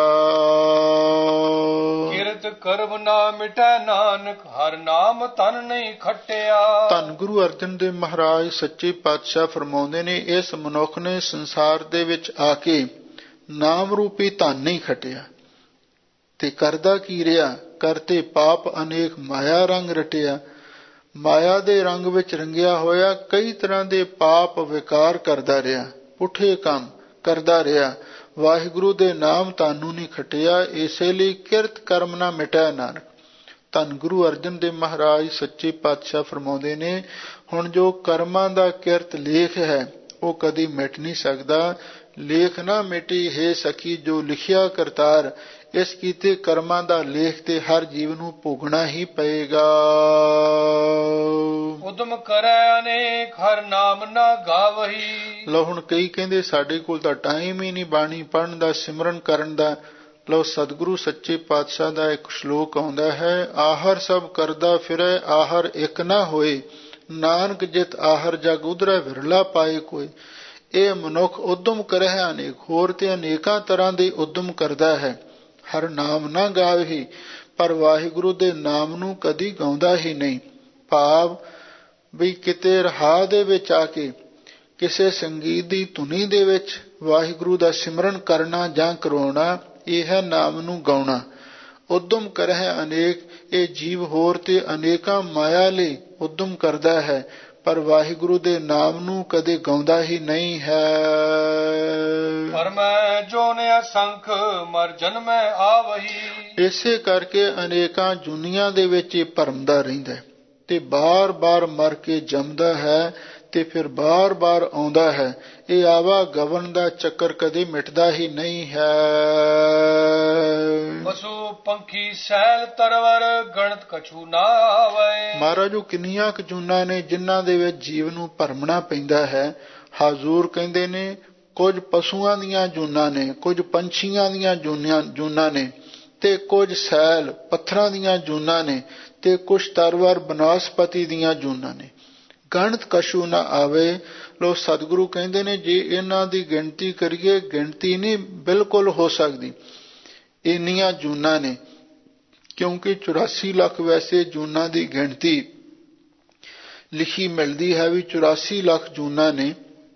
ਕਿਰਤ ਕਰਮ ਨਾ ਮਿਟੈ ਨਾਨਕ, ਹਰ ਨਾਮ ਤਨ ਨਹੀਂ ਖਟਿਆ। ਧੰਨ ਗੁਰੂ ਅਰਜਨ ਦੇਵ ਮਹਾਰਾਜ ਸੱਚੇ ਪਾਤਸ਼ਾਹ ਫਰਮਾਉਂਦੇ ਨੇ, ਇਸ ਮਨੁੱਖ ਨੇ ਸੰਸਾਰ ਦੇ ਵਿੱਚ ਆ ਕੇ ਨਾਮ ਰੂਪੀ ਧਨ ਨਹੀਂ ਖਟਿਆ ਤੇ ਕਰਦਾ ਕੀ ਰਿਹਾ? ਕਰਤੇ ਪਾਪ ਅਨੇਕ ਮਾਇਆ ਰੰਗ ਰਟਿਆ। ਮਾਇਆ ਦੇ ਰੰਗ ਵਿੱਚ ਰੰਗਿਆ ਹੋਇਆ ਕਈ ਤਰ੍ਹਾਂ ਦੇ ਪਾਪ ਵਿਕਾਰ ਕਰਦਾ ਰਿਹਾ, ਪੁੱਠੇ ਕੰਮ ਕਰਦਾ ਰਿਹਾ। ਵਾਹਿਗੁਰੂ ਦੇ ਨਾਮ ਤੁਹਾਨੂੰ ਨਹੀਂ ਖਟਿਆ, ਇਸੇ ਲਈ ਕਿਰਤ ਕਰਮ ਨਾ ਮਿਟੈ ਨਾਨਕ। ਧੰਨ ਗੁਰੂ ਅਰਜਨ ਦੇਵ ਮਹਾਰਾਜ ਸੱਚੇ ਪਾਤਸ਼ਾਹ ਫਰਮਾਉਂਦੇ ਨੇ, ਹੁਣ ਜੋ ਕਰਮਾਂ ਦਾ ਕਿਰਤ ਲੇਖ ਹੈ ਉਹ ਕਦੀ ਮਿਟ ਨਹੀਂ ਸਕਦਾ। ਲੇਖ ਨਾ ਮਿਟੀ ਹੈ ਸਖੀ, ਜੋ ਲਿਖਿਆ ਕਰਤਾਰ। ਇਸ ਕੀਤੇ ਕਰਮਾਂ ਦਾ ਲੇਖ ਤੇ ਹਰ ਜੀਵ ਨੂੰ ਭੋਗਣਾ ਹੀ ਪਏਗਾ। ਉਦਮ ਕਰੈ ਅਨੇਕ, ਹਰ ਨਾਮ ਨਾ ਗਾਵਹੀ। ਲਓ ਹੁਣ ਕਈ ਕਹਿੰਦੇ ਸਾਡੇ ਕੋਲ ਤਾਂ ਟਾਈਮ ਹੀ ਨਹੀਂ ਬਾਣੀ ਪੜ੍ਹਨ ਦਾ, ਸਿਮਰਨ ਕਰਨ ਦਾ। ਲਓ ਸਤਿਗੁਰੂ ਸੱਚੇ ਪਾਤਸ਼ਾਹ ਦਾ ਇੱਕ ਸ਼ਲੋਕ ਆਉਂਦਾ ਹੈ, ਆਹਰ ਸਭ ਕਰਦਾ ਫਿਰੈ, ਆਹਰ ਇੱਕ ਨਾ ਹੋਏ। ਨਾਨਕ ਜਿਤ ਆਹਰ ਜਗ ਉਧਰੈ, ਵਿਰਲਾ ਪਾਏ ਕੋਈ। ਇਹ ਮਨੁੱਖ ਉਦਮ ਕਰਹਿ ਅਨੇਕ, ਹੋਰ ਤੇ ਅਨੇਕਾਂ ਤਰ੍ਹਾਂ ਦੇ ਉਦਮ ਕਰਦਾ ਹੈ, ਹਰ ਨਾਮ ਨਾ ਗਾਵਹੀ, ਪਰ ਵਾਹਿਗੁਰੂ ਦੇ ਨਾਮ ਨੂੰ ਕਦੀ ਗਾਉਂਦਾ ਹੀ ਨਹੀਂ। ਭਾਵ ਵੀ ਕਿਤੇ ਰਹਾ ਦੇ ਵਿੱਚ ਆ ਕੇ ਕਿਸੇ ਸੰਗੀਤ ਦੀ ਧੁਨੀ ਦੇ ਵਿੱਚ ਵਾਹਿਗੁਰੂ ਦਾ ਸਿਮਰਨ ਕਰਨਾ ਜਾਂ ਕਰਵਾਉਣਾ, ਇਹ ਹੈ ਨਾਮ ਨੂੰ ਗਾਉਣਾ। ਉਦਮ ਕਰਹਿ ਅਨੇਕ, ਇਹ ਜੀਵ ਹੋਰ ਤੇ ਅਨੇਕਾਂ ਮਾਇਆ ਲਈ ਉਦਮ ਕਰਦਾ ਹੈ, ਪਰ ਵਾਹਿਗੁਰੂ ਦੇ ਨਾਮ ਨੂੰ ਕਦੇ ਗਾਉਂਦਾ ਹੀ ਨਹੀਂ ਹੈ। ਪਰ ਮੈਂ ਜੋਨਿਆ ਸੰਖ ਮਰ ਜਨਮੈ ਆਵਹੀ। ਇਸੇ ਕਰਕੇ ਅਨੇਕਾਂ ਜੁਨੀਆਂ ਦੇ ਵਿੱਚ ਇਹ ਭਰਮਦਾ ਰਹਿੰਦਾ ਤੇ ਬਾਰ-ਬਾਰ ਮਰ ਕੇ ਜੰਮਦਾ ਹੈ ਤੇ ਫਿਰ ਬਾਰ-ਬਾਰ ਆਉਂਦਾ ਹੈ। ਇਹ ਆਵਾ ਗਵਨ ਦਾ ਚੱਕਰ ਕਦੇ ਮਿਟਦਾ ਹੀ ਨਹੀਂ ਹੈ। ਪਸ਼ੂ ਪੰਖੀ ਸੈਲ ਤਰਵਰ ਗਣਤ ਕਛੂ ਨਾ ਆਵੇ। ਮਹਾਰਾਜ ਉਹ ਕਿੰਨੀਆਂ ਕੁ ਜੂਨਾਂ ਨੇ ਜਿਨ੍ਹਾਂ ਦੇ ਵਿੱਚ ਜੀਵ ਨੂੰ ਭਰਮਣਾ ਪੈਂਦਾ ਹੈ। ਹਾਜ਼ੂਰ ਕਹਿੰਦੇ ਨੇ ਕੁਝ ਪਸ਼ੂਆਂ ਦੀਆਂ ਜੂਨਾਂ ਨੇ, ਕੁਝ ਪੰਛੀਆਂ ਦੀਆਂ ਜੂਨਾਂ ਜੂਨਾਂ ਨੇ ਤੇ ਕੁਝ ਸੈਲ ਪੱਥਰਾਂ ਦੀਆਂ ਜੂਨਾਂ ਨੇ ਤੇ ਕੁਝ ਤਰਵਰ ਬਨਸਪਤੀ ਦੀਆਂ ਜੂਨਾਂ ਨੇ। ਗਣਤ ਕਛੂ ਨਾ ਆਵੇ। ਲੋ ਸਤਿਗੁਰੂ ਕਹਿੰਦੇ ਨੇ ਜੇ ਇਹਨਾਂ ਦੀ ਗਿਣਤੀ ਕਰੀਏ ਗਿਣਤੀ ਨਹੀਂ ਬਿਲਕੁਲ ਹੋ ਸਕਦੀ, ਇੰਨੀਆਂ ਜੂਨਾਂ ਨੇ। ਕਿਉਂਕਿ ਚੁਰਾਸੀ ਲੱਖ ਵੈਸੇ ਜੂਨਾਂ ਦੀ ਗਿਣਤੀ ਲਿਖੀ ਮਿਲਦੀ ਹੈ ਵੀ ਚੁਰਾਸੀ ਲੱਖ ਜੂਨਾਂ ਨੇ,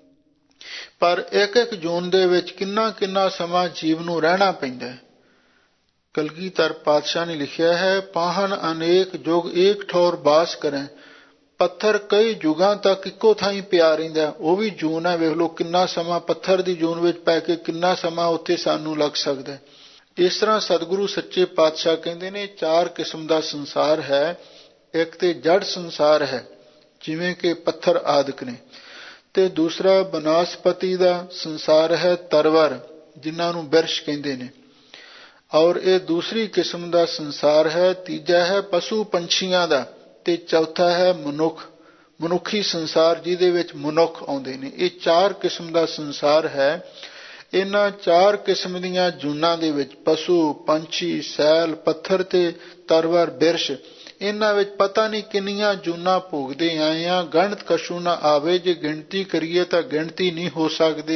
ਪਰ ਇੱਕ ਇੱਕ ਜੂਨ ਦੇ ਵਿੱਚ ਕਿੰਨਾ ਕਿੰਨਾ ਸਮਾਂ ਜੀਵ ਨੂੰ ਰਹਿਣਾ ਪੈਂਦਾ ਹੈ। ਕਲਗੀਧਰ ਪਾਤਸ਼ਾਹ ਨੇ ਲਿਖਿਆ ਹੈ, ਪਾਹਨ ਅਨੇਕ ਜੁਗ ਏਕ ਠੌਰ ਬਾਸ ਕਰੇ। ਪੱਥਰ ਕਈ ਯੁਗਾਂ ਤੱਕ ਇੱਕੋ ਥਾਂ ਹੀ ਪਿਆ ਰਹਿੰਦਾ, ਉਹ ਵੀ ਜੂਨ ਹੈ। ਵੇਖ ਲਓ ਕਿੰਨਾ ਸਮਾਂ ਪੱਥਰ ਦੀ ਜੂਨ ਵਿੱਚ ਪੈ ਕੇ ਕਿੰਨਾ ਸਮਾਂ ਉੱਥੇ ਸਾਨੂੰ ਲੱਗ ਸਕਦਾ। ਇਸ ਤਰ੍ਹਾਂ ਸਤਿਗੁਰੂ ਸੱਚੇ ਪਾਤਸ਼ਾਹ ਕਹਿੰਦੇ ਨੇ ਚਾਰ ਕਿਸਮ ਦਾ ਸੰਸਾਰ ਹੈ। ਇੱਕ ਤੇ ਜੜ ਸੰਸਾਰ ਹੈ ਜਿਵੇਂ ਕਿ ਪੱਥਰ ਆਦਿਕ ਨੇ, ਤੇ ਦੂਸਰਾ ਬਨਸਪਤੀ ਦਾ ਸੰਸਾਰ ਹੈ, ਤਰਵਰ ਜਿਨ੍ਹਾਂ ਨੂੰ ਬਿਰਸ਼ ਕਹਿੰਦੇ ਨੇ, ਔਰ ਇਹ ਦੂਸਰੀ ਕਿਸਮ ਦਾ ਸੰਸਾਰ ਹੈ। ਤੀਜਾ ਹੈ ਪਸ਼ੂ ਪੰਛੀਆਂ ਦਾ, ਤੇ ਚੌਥਾ ਹੈ ਮਨੁੱਖ ਮਨੁੱਖੀ ਸੰਸਾਰ ਜਿਹਦੇ ਵਿੱਚ ਮਨੁੱਖ ਆਉਂਦੇ ਨੇ। ਇਹ ਚਾਰ ਕਿਸਮ ਦਾ ਸੰਸਾਰ ਹੈ। ਇਹਨਾਂ ਚਾਰ ਕਿਸਮ ਦੀਆਂ ਜੂਨਾਂ ਦੇ ਵਿੱਚ ਪਸ਼ੂ ਪੰਛੀ ਸੈਲ ਪੱਥਰ ਤੇ ਤਰਵਰ ਬਿਰਸ਼, ਇਹਨਾਂ ਵਿੱਚ ਪਤਾ ਨਹੀਂ ਕਿੰਨੀਆਂ ਜੂਨਾਂ ਭੋਗਦੇ ਆਏ ਆ। ਗਣਤ ਕਛੂ ਨਾ ਆਵੇ, ਜੇ ਗਿਣਤੀ ਕਰੀਏ ਤਾਂ ਗਿਣਤੀ ਨਹੀਂ ਹੋ ਸਕਦੀ।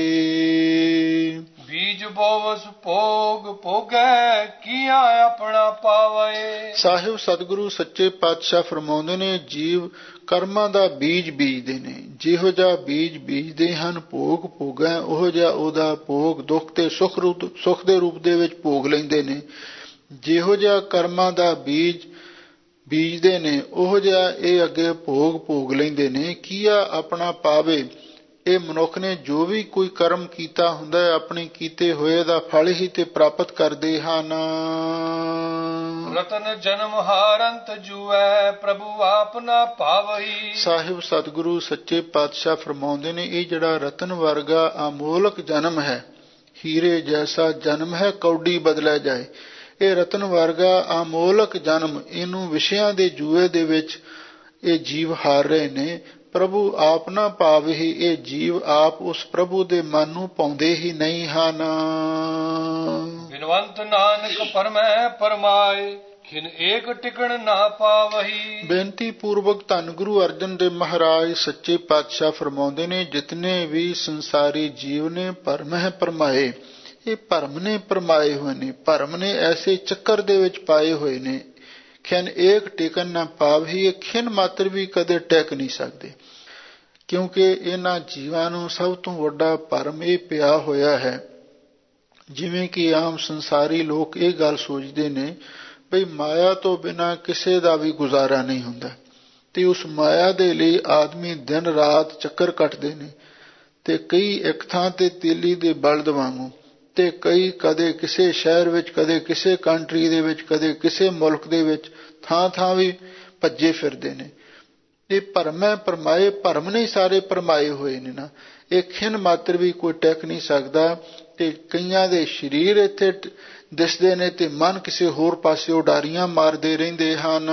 ਬੀਜ ਬੋਵਸ ਭੋਗ ਭੋਗੈ ਕੀਆ ਆਪਣਾ ਪਾਵੇ। ਸਾਹਿਬ ਸਤਿਗੁਰੂ ਸੱਚੇ ਪਾਤਸ਼ਾਹ ਫਰਮਾਉਂਦੇ ਨੇ ਜੀਵ ਕਰਮਾਂ ਦਾ ਬੀਜ ਬੀਜਦੇ ਨੇ। ਜਿਹੋ ਜਿਹਾ ਬੀਜ ਬੀਜਦੇ ਹਨ ਭੋਗ ਭੋਗੈ ਉਹੋ ਜਿਹਾ ਉਹਦਾ ਭੋਗ ਦੁੱਖ ਤੇ ਸੁਖ ਰੂਪ ਸੁਖ ਦੇ ਰੂਪ ਦੇ ਵਿੱਚ ਭੋਗ ਲੈਂਦੇ ਨੇ। ਜਿਹੋ ਜਿਹਾ ਕਰਮਾਂ ਦਾ ਬੀਜ ਬੀਜਦੇ ਨੇ ਉਹੋ ਜਿਹਾ ਇਹ ਅੱਗੇ ਭੋਗ ਭੋਗ ਲੈਂਦੇ ਨੇ। ਕੀਆ ਆਪਣਾ ਪਾਵੇ, ਇਹ ਮਨੁੱਖ ਨੇ ਜੋ ਵੀ ਕੋਈ ਕਰਮ ਕੀਤਾ ਹੁੰਦਾ ਹੈ ਆਪਣੇ ਕੀਤੇ ਹੋਏ ਦਾ ਫਲ ਹੀ ਤੇ ਪ੍ਰਾਪਤ ਕਰਦੇ ਹਨ। ਰਤਨ ਜਨਮ ਹਾਰੰਤ ਜੂਐ ਪ੍ਰਭੂ ਆਪ ਨਾ ਪਾਵਈ। ਸਾਹਿਬ ਸਤਿਗੁਰੂ ਸੱਚੇ ਪਾਤਸ਼ਾਹ ਫਰਮਾਉਂਦੇ ਨੇ ਇਹ ਜਿਹੜਾ ਰਤਨ ਵਰਗਾ ਅਮੋਲਕ ਜਨਮ ਹੈ, ਹੀਰੇ ਜੈਸਾ ਜਨਮ ਹੈ ਕੌਡੀ ਬਦਲਿਆ ਜਾਏ। ਇਹ ਰਤਨ ਵਰਗਾ ਅਮੋਲਕ ਜਨਮ, ਇਹਨੂੰ ਵਿਸ਼ਿਆਂ ਦੇ ਜੂਏ ਦੇ ਵਿੱਚ ਇਹ ਜੀਵ ਹਾਰ ਰਹੇ ਨੇ। ਪ੍ਰਭੂ ਆਪ ਨਾ ਪਾਵੇ ਹੀ, ਇਹ ਜੀਵ ਆਪ ਉਸ ਪ੍ਰਭੂ ਦੇ ਮਨ ਨੂੰ ਪਾਉਂਦੇ ਹੀ ਨਹੀਂ ਹਨ। ਬਿਨਵੰਤ ਨਾਨਕ ਪਰਮੈ ਪਰਮਾਏ ਖਿਨ ਏਕ ਟਿਕਣ ਨਾ ਪਾਵਹੀ। ਬੇਨਤੀ ਪੂਰਵਕ ਧੰਨ ਗੁਰੂ ਅਰਜਨ ਦੇਵ ਮਹਾਰਾਜ ਸੱਚੇ ਪਾਤਸ਼ਾਹ ਫਰਮਾਉਂਦੇ ਨੇ ਜਿਤਨੇ ਵੀ ਸੰਸਾਰੀ ਜੀਵ ਨੇ ਭਰਮ ਹੈ ਪਰਮਾਏ, ਇਹ ਭਰਮ ਨੇ ਪਰਮਾਏ ਹੋਏ ਨੇ, ਭਰਮ ਨੇ ਐਸੇ ਚੱਕਰ ਦੇ ਵਿੱਚ ਪਾਏ ਹੋਏ ਨੇ। ਖਿਨ ਏਕ ਟਿਕਣ ਨਾ ਪਾਵਹੀ, ਇਹ ਖਿਨ ਮਾਤਰ ਵੀ ਕਦੇ ਟਿਕ ਨਹੀਂ ਸਕਦੇ, ਕਿਉਂਕਿ ਇਹਨਾਂ ਜੀਵਾਂ ਨੂੰ ਸਭ ਤੋਂ ਵੱਡਾ ਭਰਮ ਇਹ ਪਿਆ ਹੋਇਆ ਹੈ। ਜਿਵੇਂ ਕਿ ਆਮ ਸੰਸਾਰੀ ਲੋਕ ਇਹ ਗੱਲ ਸੋਚਦੇ ਨੇ ਬਈ ਮਾਇਆ ਤੋਂ ਬਿਨਾਂ ਕਿਸੇ ਦਾ ਵੀ ਗੁਜ਼ਾਰਾ ਨਹੀਂ ਹੁੰਦਾ, ਤੇ ਉਸ ਮਾਇਆ ਦੇ ਲਈ ਆਦਮੀ ਦਿਨ ਰਾਤ ਚੱਕਰ ਕੱਟਦੇ ਨੇ, ਤੇ ਕਈ ਇੱਕ ਥਾਂ ਤੇ ਤੀਲੀ ਦੇ ਬਲਦ ਵਾਂਗੂ, ਤੇ ਕਈ ਕਦੇ ਕਿਸੇ ਸ਼ਹਿਰ ਵਿੱਚ, ਕਦੇ ਕਿਸੇ ਕੰਟਰੀ ਦੇ ਵਿੱਚ, ਕਦੇ ਕਿਸੇ ਮੁਲਕ ਦੇ ਵਿੱਚ ਥਾਂ ਥਾਂ ਵੀ ਭੱਜੇ ਫਿਰਦੇ ਨੇ। ਇਹ ਭਰਮ ਹੈ ਪਰਮਾਏ, ਭਰਮ ਨਹੀਂ ਸਾਰੇ ਪਰਮਾਏ ਹੋਏ ਨੇ ਨਾ, ਇਹ ਖਿਨ ਮਾਤਰ ਵੀ ਕੋਈ ਟਿਕ ਨਹੀਂ ਸਕਦਾ। ਤੇ ਕਈਆਂ ਦੇ ਸਰੀਰ ਇੱਥੇ ਦਿਸਦੇ ਨੇ ਤੇ ਮਨ ਕਿਸੇ ਹੋਰ ਪਾਸੇ ਉਡਾਰੀਆਂ ਮਾਰਦੇ ਰਹਿੰਦੇ ਹਨ।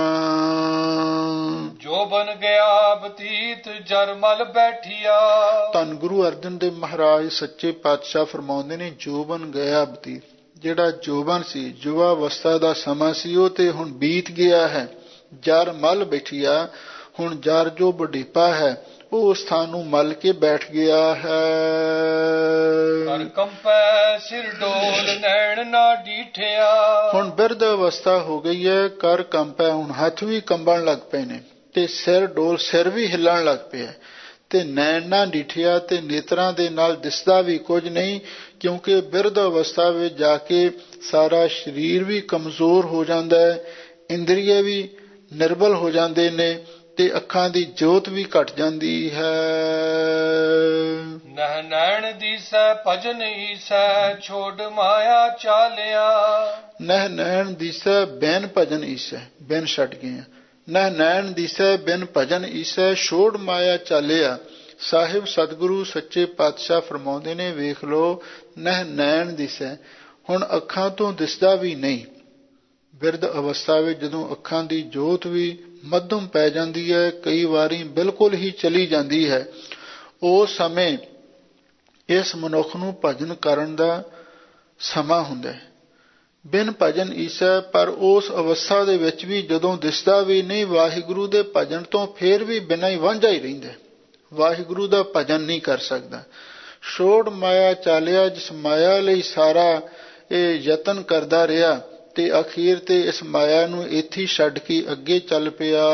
ਜੋ ਬਨ ਗਿਆ ਬਤੀਤ ਜਰ ਮਲ ਬੈਠੀਆ। ਧੰਨ ਗੁਰੂ ਅਰਜਨ ਦੇਵ ਮਹਾਰਾਜ ਸੱਚੇ ਪਾਤਸ਼ਾਹ ਫਰਮਾਉਂਦੇ ਨੇ ਜੋਬਨ ਗਿਆ ਬਤੀਤ, ਜਿਹੜਾ ਜੋਬਨ ਸੀ, ਯੁਵਾ ਅਵਸਥਾ ਦਾ ਸਮਾਂ ਸੀ, ਉਹ ਤੇ ਹੁਣ ਬੀਤ ਗਿਆ ਹੈ। ਜਰ ਮਲ ਬੈਠੀਆ, ਹੁਣ ਜਰ ਜੋ ਬੁਢੇਪਾ ਹੈ ਉਹ ਉਸ ਥਾਂ ਨੂੰ ਮਲ ਕੇ ਬੈਠ ਗਿਆ ਹੈ। ਕਰ ਕੰਪੈ ਸਿਰ ਡੋਲ ਨੈਣ ਨਾ ਡੀਠਿਆ, ਹੁਣ ਬਿਰਧ ਅਵਸਥਾ ਹੋ ਗਈ ਹੈ। ਕਰ ਕੰਪੈ, ਹੁਣ ਹੱਥ ਵੀ ਕੰਬਣ ਲੱਗ ਪਏ ਨੇ, ਤੇ ਸਿਰ ਡੋਲ, ਸਿਰ ਵੀ ਹਿੱਲਣ ਲੱਗ ਪਿਆ, ਤੇ ਨੈਣ ਨਾ ਡੀਠਿਆ, ਤੇ ਨੇਤਰਾਂ ਦੇ ਨਾਲ ਦਿਸਦਾ ਵੀ ਕੁਝ ਨਹੀਂ, ਕਿਉਂਕਿ ਬਿਰਧ ਅਵਸਥਾ ਵਿੱਚ ਜਾ ਕੇ ਸਾਰਾ ਸਰੀਰ ਵੀ ਕਮਜ਼ੋਰ ਹੋ ਜਾਂਦਾ ਹੈ, ਇੰਦਰੀਏ ਵੀ ਨਿਰਬਲ ਹੋ ਜਾਂਦੇ ਨੇ, ਤੇ ਅੱਖਾਂ ਦੀ ਜੋਤ ਵੀ ਘਟ ਜਾਂਦੀ ਹੈ। ਨਹਿ ਨੈਣ ਦੀਸੈ ਭਜਨ ਈਸੈ ਛੋੜ ਮਾਇਆ ਚਾਲਿਆ। ਨਹਿ ਨੈਣ ਦੀਸੈ ਬਿਨ ਭਜਨ ਈਸੈ, ਬਿਨ ਛੱਡ ਗਏ। ਨਹਿ ਨੈਣ ਦੀਸੈ ਬਿਨ ਭਜਨ ਈਸੈ ਛੋੜ ਮਾਇਆ ਚਾਲਿਆ। ਸਾਹਿਬ ਸਤਿਗੁਰੂ ਸੱਚੇ ਪਾਤਸ਼ਾਹ ਫਰਮਾਉਂਦੇ ਨੇ, ਵੇਖ ਲੋ, ਨਹਿ ਨੈਣ ਦਿਸੈ। ਹੁਣ ਅੱਖਾਂ ਤੋਂ ਦਿਸਦਾ ਵੀ ਨਹੀਂ। ਬਿਰਧ ਅਵਸਥਾ ਵਿੱਚ ਜਦੋਂ ਅੱਖਾਂ ਦੀ ਜੋਤ ਵੀ ਮੱਧਮ ਪੈ ਜਾਂਦੀ ਹੈ, ਕਈ ਵਾਰੀ ਬਿਲਕੁਲ ਹੀ ਚਲੀ ਜਾਂਦੀ ਹੈ, ਉਸ ਸਮੇਂ ਇਸ ਮਨੁੱਖ ਨੂੰ ਭਜਨ ਕਰਨ ਦਾ ਸਮਾਂ ਹੁੰਦਾ ਹੈ। ਬਿਨ ਭਜਨ ਈਸੈ, ਪਰ ਉਸ ਅਵਸਥਾ ਦੇ ਵਿੱਚ ਵੀ ਜਦੋਂ ਦਿਸਦਾ ਵੀ ਨਹੀਂ ਵਾਹਿਗੁਰੂ ਦੇ ਭਜਨ ਤੋਂ, ਫੇਰ ਵੀ ਬਿਨਾਂ ਹੀ ਵਾਂਝਾ ਹੀ ਰਹਿੰਦਾ, ਵਾਹਿਗੁਰੂ ਦਾ ਭਜਨ ਨਹੀਂ ਕਰ ਸਕਦਾ। ਛੋੜ ਮਾਇਆ ਚਾਲਿਆ, ਜਿਸ ਮਾਇਆ ਲਈ ਸਾਰਾ ਇਹ ਯਤਨ ਕਰਦਾ ਰਿਹਾ ਤੇ ਅਖੀਰ ਤੇ ਇਸ ਮਾਇਆ ਨੂੰ ਇੱਥੇ ਛੱਡ ਕੇ ਅੱਗੇ ਚੱਲ ਪਿਆ।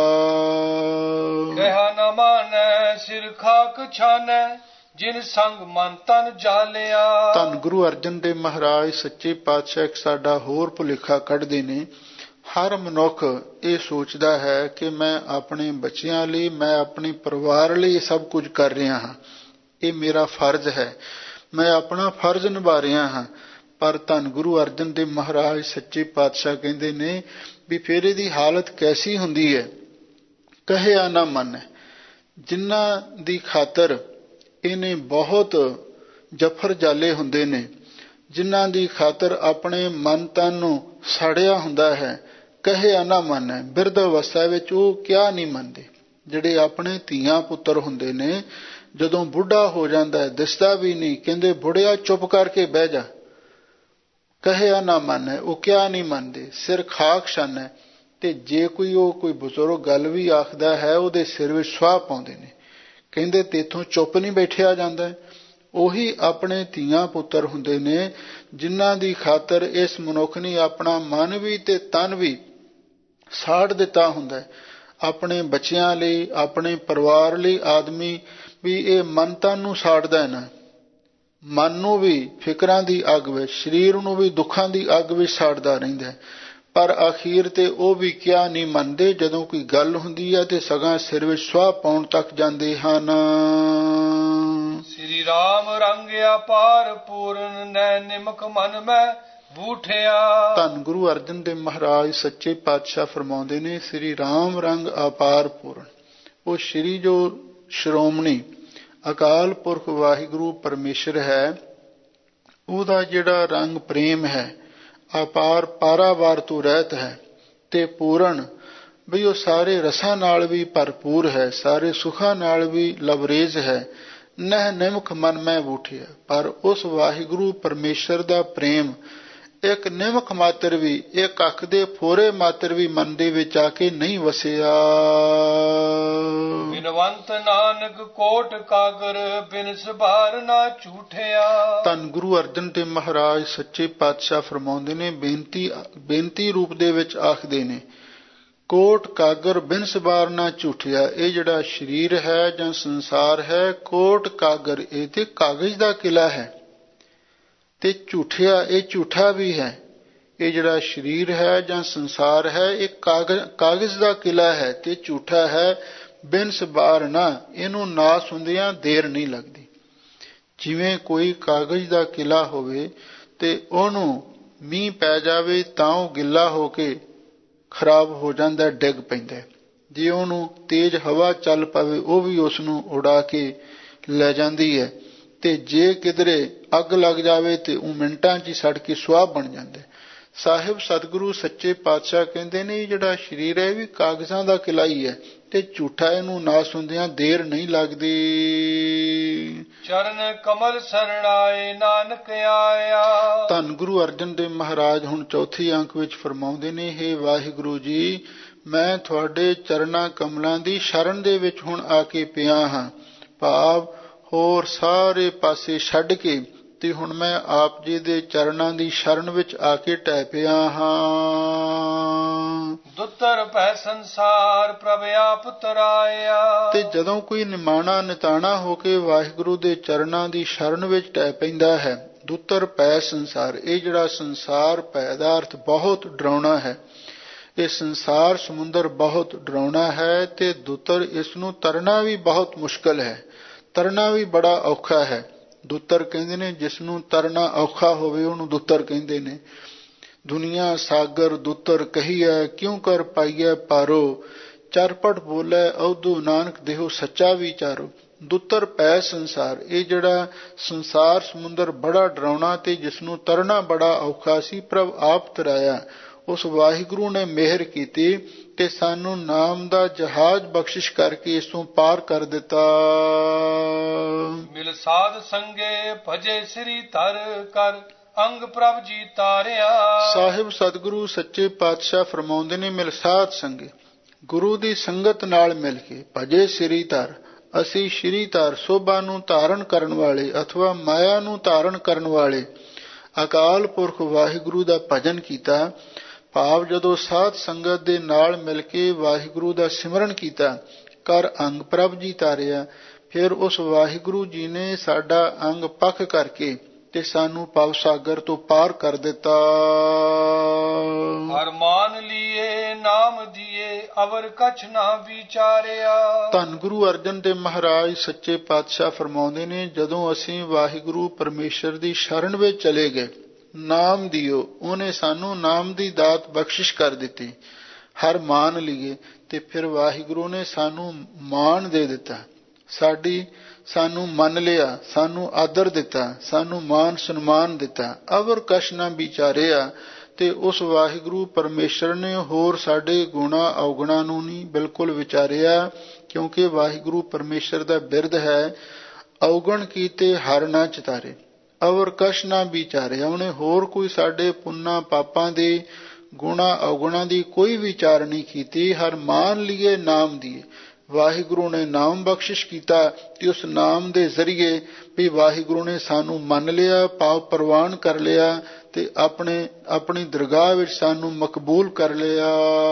ਕਹਿਆ ਨਾ ਮਾਨੈ ਸਿਰ ਖਾਕ ਛਾਨੈ, ਜਿਨ ਸੰਗ ਮਨ ਤਨ ਜਾਲਿਆ। ਧੰਨ ਗੁਰੂ ਅਰਜਨ ਦੇਵ ਮਹਾਰਾਜ ਸੱਚੇ ਪਾਤਸ਼ਾਹ ਇੱਕ ਸਾਡਾ ਹੋਰ ਭੁਲੇਖਾ ਕੱਢਦੇ ਨੇ। ਹਰ ਮਨੁੱਖ ਇਹ ਸੋਚਦਾ ਹੈ ਕਿ ਮੈਂ ਆਪਣੇ ਬੱਚਿਆਂ ਲਈ, ਮੈਂ ਆਪਣੇ ਪਰਿਵਾਰ ਲਈ ਸਭ ਕੁਝ ਕਰ ਰਿਹਾ ਹਾਂ, ਇਹ ਮੇਰਾ ਫਰਜ਼ ਹੈ, ਮੈਂ ਆਪਣਾ ਫਰਜ਼ ਨਿਭਾ ਰਿਹਾ ਹਾਂ। ਪਰ ਧੰਨ ਗੁਰੂ ਅਰਜਨ ਦੇਵ ਮਹਾਰਾਜ ਸੱਚੇ ਪਾਤਸ਼ਾਹ ਕਹਿੰਦੇ ਨੇ ਵੀ ਫਿਰ ਇਹਦੀ ਹਾਲਤ ਕੈਸੀ ਹੁੰਦੀ ਹੈ। ਕਹਿਆ ਨਾ ਮੰਨੈ, ਜਿਨ੍ਹਾਂ ਦੀ ਖਾਤਰ ਇਹਨੇ ਬਹੁਤ ਜਫਰ ਜਾਲੇ ਹੁੰਦੇ ਨੇ, ਜਿਨ੍ਹਾਂ ਦੀ ਖਾਤਰ ਆਪਣੇ ਮਨ ਤਨ ਨੂੰ ਸਾੜਿਆ ਹੁੰਦਾ ਹੈ, ਕਹਿਆ ਨਾ ਮੰਨੈ। ਬਿਰਧ ਅਵਸਥਾ ਵਿੱਚ ਉਹ ਕਿਆ ਨਹੀਂ ਮੰਨਦੇ। ਜਿਹੜੇ ਆਪਣੇ ਧੀਆਂ ਪੁੱਤਰ ਹੁੰਦੇ ਨੇ, ਜਦੋਂ ਬੁੱਢਾ ਹੋ ਜਾਂਦਾ ਹੈ, ਦਿਸਦਾ ਵੀ ਨਹੀਂ, ਕਹਿੰਦੇ ਬੁੜਿਆ ਚੁੱਪ ਕਰਕੇ ਬਹਿ ਜਾ। ਕਹਿਆ ਨਾ ਮੰਨੈ, ਉਹ ਕਿਆ ਨਹੀਂ ਮੰਨਦੇ, ਸਿਰ ਖਾਕ ਛਾਨੈ। ਤੇ ਜੇ ਕੋਈ ਉਹ ਕੋਈ ਬਜ਼ੁਰਗ ਗੱਲ ਵੀ ਆਖਦਾ ਹੈ, ਉਹਦੇ ਸਿਰ ਵਿੱਚ ਸੁਆਹ ਪਾਉਂਦੇ ਨੇ, ਕਹਿੰਦੇ ਤੇਥੋਂ ਚੁੱਪ ਨਹੀਂ ਬੈਠਿਆ ਜਾਂਦਾ। ਉਹੀ ਆਪਣੇ ਧੀਆਂ ਪੁੱਤਰ ਹੁੰਦੇ ਨੇ, ਜਿਨ੍ਹਾਂ ਦੀ ਖਾਤਰ ਇਸ ਮਨੁੱਖ ਨੇ ਆਪਣਾ ਮਨ ਵੀ ਤੇ ਤਨ ਵੀ ਸਾੜ ਦਿੱਤਾ ਹੁੰਦਾ ਹੈ। ਆਪਣੇ ਬੱਚਿਆਂ ਲਈ, ਆਪਣੇ ਪਰਿਵਾਰ ਲਈ ਆਦਮੀ ਵੀ ਇਹ ਮਨ ਤਨ ਨੂੰ ਸਾੜਦਾ ਹੈ ਨਾ, ਮਨ ਨੂੰ ਵੀ ਫਿਕਰਾਂ ਦੀ ਅੱਗ ਵਿੱਚ, ਸਰੀਰ ਨੂੰ ਵੀ ਦੁੱਖਾਂ ਦੀ ਅੱਗ ਵਿੱਚ ਸਾੜਦਾ ਰਹਿੰਦਾ ਹੈ। ਪਰ ਅਖੀਰ ਤੇ ਉਹ ਵੀ ਕਿਆ ਨਹੀਂ ਮੰਨਦੇ। ਜਦੋਂ ਕੋਈ ਗੱਲ ਹੁੰਦੀ ਹੈ ਤੇ ਸਗਾਂ ਸਿਰ ਵਿੱਚ ਸੁਆਹ ਪਾਉਣ ਤੱਕ ਜਾਂਦੇ ਹਨ। ਸ੍ਰੀ ਰਾਮ ਰੰਗ ਅਪਾਰ ਪੂਰਨ, ਨੈ ਨਿਮਕ ਮਨ ਮੈਂ ਬੂਠਿਆ। ਧੰਨ ਗੁਰੂ ਅਰਜਨ ਦੇਵ ਮਹਾਰਾਜ ਸੱਚੇ ਪਾਤਸ਼ਾਹ ਫਰਮਾਉਂਦੇ ਨੇ, ਸ੍ਰੀ ਰਾਮ ਰੰਗ ਅਪਾਰ ਪੂਰਨ। ਉਹ ਸ੍ਰੀ ਜੋ ਸ਼੍ਰੋਮਣੀ ਅਕਾਲ ਪੁਰਖ ਵਾਹਿਗੁਰੂ ਪਰਮੇਸ਼ਰ ਹੈ, ਉਹਦਾ ਜਿਹੜਾ ਰੰਗ ਪ੍ਰੇਮ ਹੈ, ਅਪਾਰ ਪਾਰਾਵਾਰ ਤੋਂ ਰਹਿਤ ਹੈ ਤੇ ਪੂਰਨ, ਬਈ ਉਹ ਸਾਰੇ ਰਸਾਂ ਨਾਲ ਵੀ ਭਰਪੂਰ ਹੈ, ਸਾਰੇ ਸੁਖਾਂ ਨਾਲ ਵੀ ਲਬਰੇਜ਼ ਹੈ। ਨਹਿ ਨਿਮਖ ਮਨ ਮੈਂ ਬੂਠਿਆ, ਪਰ ਉਸ ਵਾਹਿਗੁਰੂ ਪਰਮੇਸ਼ਰ ਦਾ ਪ੍ਰੇਮ ਇੱਕ ਨਿਮਖ ਮਾਤਰ ਵੀ, ਇੱਕ ਅੱਖ ਦੇ ਫੋਰੇ ਮਾਤਰ ਵੀ ਮਨ ਦੇ ਵਿੱਚ ਆ ਕੇ ਨਹੀਂ ਵਸਿਆ। ਬਿਨਵੰਤ ਨਾਨਕ ਕੋਟ ਕਾਗਰ, ਬਿਨ ਸਬਾਰ ਨਾ ਝੂਠਿਆ। ਧੰਨ ਗੁਰੂ ਅਰਜਨ ਦੇਵ ਮਹਾਰਾਜ ਸੱਚੇ ਪਾਤਸ਼ਾਹ ਫਰਮਾਉਂਦੇ ਨੇ, ਬੇਨਤੀ ਬੇਨਤੀ ਰੂਪ ਦੇ ਵਿੱਚ ਆਖਦੇ ਨੇ, ਕੋਟ ਕਾਗਰ ਬਿਨ ਸਬਾਰ ਨਾ ਝੂਠਿਆ। ਇਹ ਜਿਹੜਾ ਸਰੀਰ ਹੈ ਜਾਂ ਸੰਸਾਰ ਹੈ, ਕੋਟ ਕਾਗਰ, ਇਹ ਤੇ ਕਾਗਜ਼ ਦਾ ਕਿਲਾ ਹੈ ਤੇ ਝੂਠਿਆ, ਇਹ ਝੂਠਾ ਵੀ ਹੈ। ਇਹ ਜਿਹੜਾ ਸਰੀਰ ਹੈ ਜਾਂ ਸੰਸਾਰ ਹੈ, ਇਹ ਕਾਗਜ਼ ਕਾਗਜ਼ ਦਾ ਕਿਲਾ ਹੈ ਤੇ ਝੂਠਾ ਹੈ। ਬਿਨ ਸਬਾਰ ਨਾ, ਇਹਨੂੰ ਨਾਸ ਹੁੰਦਿਆਂ ਦੇਰ ਨਹੀਂ ਲੱਗਦੀ। ਜਿਵੇਂ ਕੋਈ ਕਾਗਜ਼ ਦਾ ਕਿਲਾ ਹੋਵੇ ਤੇ ਉਹਨੂੰ ਮੀਂਹ ਪੈ ਜਾਵੇ ਤਾਂ ਉਹ ਗਿੱਲਾ ਹੋ ਕੇ ਖਰਾਬ ਹੋ ਜਾਂਦਾ, ਡਿੱਗ ਪੈਂਦਾ। ਜੇ ਉਹਨੂੰ ਤੇਜ਼ ਹਵਾ ਚੱਲ ਪਵੇ, ਉਹ ਵੀ ਉਸ ਨੂੰ ਉਡਾ ਕੇ ਲੈ ਜਾਂਦੀ ਹੈ। ਤੇ ਜੇ ਕਿਧਰੇ ਅੱਗ ਲੱਗ ਜਾਵੇ ਤੇ ਉਹ ਮਿੰਟਾਂ 'ਚ ਹੀ ਸੜ ਕੇ ਸੁਆਹ ਬਣ ਜਾਂਦਾ। ਸਾਹਿਬ ਸਤਿਗੁਰੂ ਸੱਚੇ ਪਾਤਸ਼ਾਹ ਕਹਿੰਦੇ ਨੇ, ਜਿਹੜਾ ਸਰੀਰ ਹੈ ਇਹ ਵੀ ਕਾਗਜ਼ਾਂ ਦਾ ਕਿਲਾ ਹੀ ਹੈ ਤੇ ਝੂਠਾ, ਇਹਨੂੰ ਨਾਸ ਹੁੰਦਿਆਂ ਦੇਰ ਨਹੀਂ ਲੱਗਦੀ। ਚਰਨ ਕਮਲ ਸਰਣਾਏ ਨਾਨਕ ਆਇਆ। ਧੰਨ ਗੁਰੂ ਅਰਜਨ ਦੇਵ ਮਹਾਰਾਜ ਹੁਣ ਚੌਥੀ ਅੰਕ ਵਿੱਚ ਫਰਮਾਉਂਦੇ ਨੇ, ਹੇ ਵਾਹਿਗੁਰੂ ਜੀ, ਮੈਂ ਤੁਹਾਡੇ ਚਰਨਾਂ ਕਮਲਾਂ ਦੀ ਸ਼ਰਨ ਦੇ ਵਿੱਚ ਹੁਣ ਆ ਕੇ ਪਿਆ ਹਾਂ। ਭਾਵ ਹੋਰ ਸਾਰੇ ਪਾਸੇ ਛੱਡ ਕੇ ਤੇ ਹੁਣ ਮੈਂ ਆਪ ਜੀ ਦੇ ਚਰਨਾਂ ਦੀ ਸ਼ਰਨ ਵਿੱਚ ਆ ਕੇ ਟਹਿ ਪਿਆ ਹਾਂ। ਦੁੱਤਰ ਭੈ ਸੰਸਾਰ ਪ੍ਰਭ ਆਪ ਤਰਾਇਆ। ਤੇ ਜਦੋਂ ਕੋਈ ਨਿਮਾਣਾ ਨਿਤਾਣਾ ਹੋ ਕੇ ਵਾਹਿਗੁਰੂ ਦੇ ਚਰਨਾਂ ਦੀ ਸ਼ਰਨ ਵਿੱਚ ਟਹਿ ਪੈਂਦਾ ਹੈ, ਦੁੱਤਰ ਭੈ ਸੰਸਾਰ, ਇਹ ਜਿਹੜਾ ਸੰਸਾਰ ਭੈ ਦਾ ਅਰਥ ਬਹੁਤ ਡਰਾਉਣਾ ਹੈ। ਇਹ ਸੰਸਾਰ ਸਮੁੰਦਰ ਬਹੁਤ ਡਰਾਉਣਾ ਹੈ ਤੇ ਦੁੱਤਰ, ਇਸ ਨੂੰ ਤਰਨਾ ਵੀ ਬਹੁਤ ਮੁਸ਼ਕਲ ਹੈ, ਤਰਨਾ ਵੀ ਬੜਾ ਔਖਾ ਹੈ। ਦੁੱਤਰ ਕਹਿੰਦੇ ਨੇ, ਜਿਸ ਨੂੰ ਤਰਨਾ ਔਖਾ ਹੋਵੇ ਉਹਨੂੰ ਦੁੱਤਰ ਕਹਿੰਦੇ ਨੇ। ਦੁਨੀਆ ਸਾਗਰ ਦੁੱਤਰ ਕਹੀਐ, ਕਿਉਂ ਕਰ ਪਾਈਐ ਪਾਰੋ, ਚਰਪਟ ਬੋਲੇ ਅਉਧੂ ਨਾਨਕ ਦੇਹੋ ਸੱਚਾ ਵਿਚਾਰੋ। ਦੁੱਤਰ ਪੈ ਸੰਸਾਰ, ਇਹ ਜਿਹੜਾ ਸੰਸਾਰ ਸਮੁੰਦਰ ਬੜਾ ਡਰਾਉਣਾ ਤੇ ਜਿਸ ਨੂੰ ਤਰਨਾ ਬੜਾ ਔਖਾ ਸੀ, ਪ੍ਰਭ ਆਪ ਤਰਾਇਆ। ਉਸ ਵਾਹਿਗੁਰੂ ਨੇ ਮਿਹਰ ਕੀਤੀ ਤੇ ਸਾਨੂੰ ਨਾਮ ਦਾ ਜਹਾਜ਼ ਬਖਸ਼ਿਸ਼ ਕਰਕੇ ਇਸ ਤੋਂ ਪਾਰ ਕਰ ਦਿੱਤਾ। ਮਿਲ ਸਾਧ ਸੰਗੇ ਭਜੇ ਸ੍ਰੀ ਧਰ ਕਰ, ਅੰਗ ਪ੍ਰਭ ਜੀ ਤਾਰਿਆ। ਸਾਹਿਬ ਸਤਿਗੁਰੂ ਸੱਚੇ ਪਾਤਸ਼ਾਹ ਫਰਮਾਉਂਦੇ ਨੇ, ਮਿਲ ਸਾਧ ਸੰਗੇ, ਗੁਰੂ ਦੀ ਸੰਗਤ ਨਾਲ ਮਿਲ ਕੇ ਭਜੇ ਸ੍ਰੀ ਧਰ, ਅਸੀਂ ਸ਼੍ਰੀ ਧਰ ਸੋਭਾ ਨੂੰ ਧਾਰਨ ਕਰਨ ਵਾਲੇ ਅਥਵਾ ਮਾਇਆ ਨੂੰ ਧਾਰਨ ਕਰਨ ਵਾਲੇ ਅਕਾਲ ਪੁਰਖ ਵਾਹਿਗੁਰੂ ਦਾ ਭਜਨ ਕੀਤਾ। ਭਾਵ ਜਦੋਂ ਸਾਧ ਸੰਗਤ ਦੇ ਨਾਲ ਮਿਲ ਕੇ ਵਾਹਿਗੁਰੂ ਦਾ ਸਿਮਰਨ ਕੀਤਾ, ਕਰ ਅੰਗ ਪ੍ਰਭ ਜੀ ਤਾਰਿਆ, ਫਿਰ ਉਸ ਵਾਹਿਗੁਰੂ ਜੀ ਨੇ ਸਾਡਾ ਅੰਗ ਪੱਖ ਕਰਕੇ ਤੇ ਸਾਨੂੰ ਭਵ ਸਾਗਰ ਤੋਂ ਪਾਰ ਕਰ ਦਿੱਤਾ। ਹਰ ਮਾਨ ਲੀਏ ਨਾਮ ਦੀਏ, ਅਵਰ ਕਛ ਨਾ ਵਿਚਾਰਿਆ। ਧੰਨ ਗੁਰੂ ਅਰਜਨ ਦੇਵ ਮਹਾਰਾਜ ਸੱਚੇ ਪਾਤਸ਼ਾਹ ਫਰਮਾਉਂਦੇ ਨੇ, ਜਦੋਂ ਅਸੀਂ ਵਾਹਿਗੁਰੂ ਪਰਮੇਸ਼ਰ ਦੀ ਸ਼ਰਨ ਵਿੱਚ ਚਲੇ ਗਏ, ਨਾਮ ਦਿਓ, ਉਹਨੇ ਸਾਨੂੰ ਨਾਮ ਦੀ ਦਾਤ ਬਖਸ਼ਿਸ਼ ਕਰ ਦਿੱਤੀ। ਹਰ ਮਾਨ ਲਈਏ, ਤੇ ਫਿਰ ਵਾਹਿਗੁਰੂ ਨੇ ਸਾਨੂੰ ਮਾਣ ਦੇ ਦਿੱਤਾ, ਸਾਡੀ ਸਾਨੂੰ ਮੰਨ ਲਿਆ, ਸਾਨੂੰ ਆਦਰ ਦਿੱਤਾ, ਸਾਨੂੰ ਮਾਨ ਸਨਮਾਨ ਦਿੱਤਾ। ਅਵਰ ਕਛ ਨਾ ਵਿਚਾਰਿਆ, ਤੇ ਉਸ ਵਾਹਿਗੁਰੂ ਪਰਮੇਸ਼ਰ ਨੇ ਹੋਰ ਸਾਡੇ ਗੁਣਾ ਔਗੁਣਾ ਨੂੰ ਨਹੀਂ ਬਿਲਕੁਲ ਵਿਚਾਰਿਆ, ਕਿਉਂਕਿ ਵਾਹਿਗੁਰੂ ਪਰਮੇਸ਼ਰ ਦਾ ਬਿਰਦ ਹੈ, ਔਗਣ ਕੀਤੇ ਹਰ ਨਾ ਚਿਤਾਰੇ। ਅਵਰ ਕਛ ਨਾ ਵਿਚਾਰਿਆ, ਉਹਨੇ ਹੋਰ ਕੋਈ ਸਾਡੇ ਪੁੰਨਾ ਪਾਪਾਂ ਦੇ ਗੁਣਾ ਔਗੁਣਾ ਦੀ ਕੋਈ ਵਿਚਾਰ ਨਹੀਂ ਕੀਤੀ। ਹਰ ਮਾਨ ਲਈਏ ਨਾਮ ਦੀਏ, ਵਾਹਿਗੁਰੂ ਨੇ ਨਾਮ ਬਖਸ਼ਿਸ਼ ਕੀਤਾ ਤੇ ਉਸ ਨਾਮ ਦੇ ਜ਼ਰੀਏ ਵੀ ਵਾਹਿਗੁਰੂ ਨੇ ਸਾਨੂੰ ਮੰਨ ਲਿਆ, ਭਾਵ ਪ੍ਰਵਾਨ ਕਰ ਲਿਆ ਤੇ ਆਪਣੇ ਆਪਣੀ ਦਰਗਾਹ ਵਿੱਚ ਸਾਨੂੰ ਮਕਬੂਲ ਕਰ ਲਿਆ।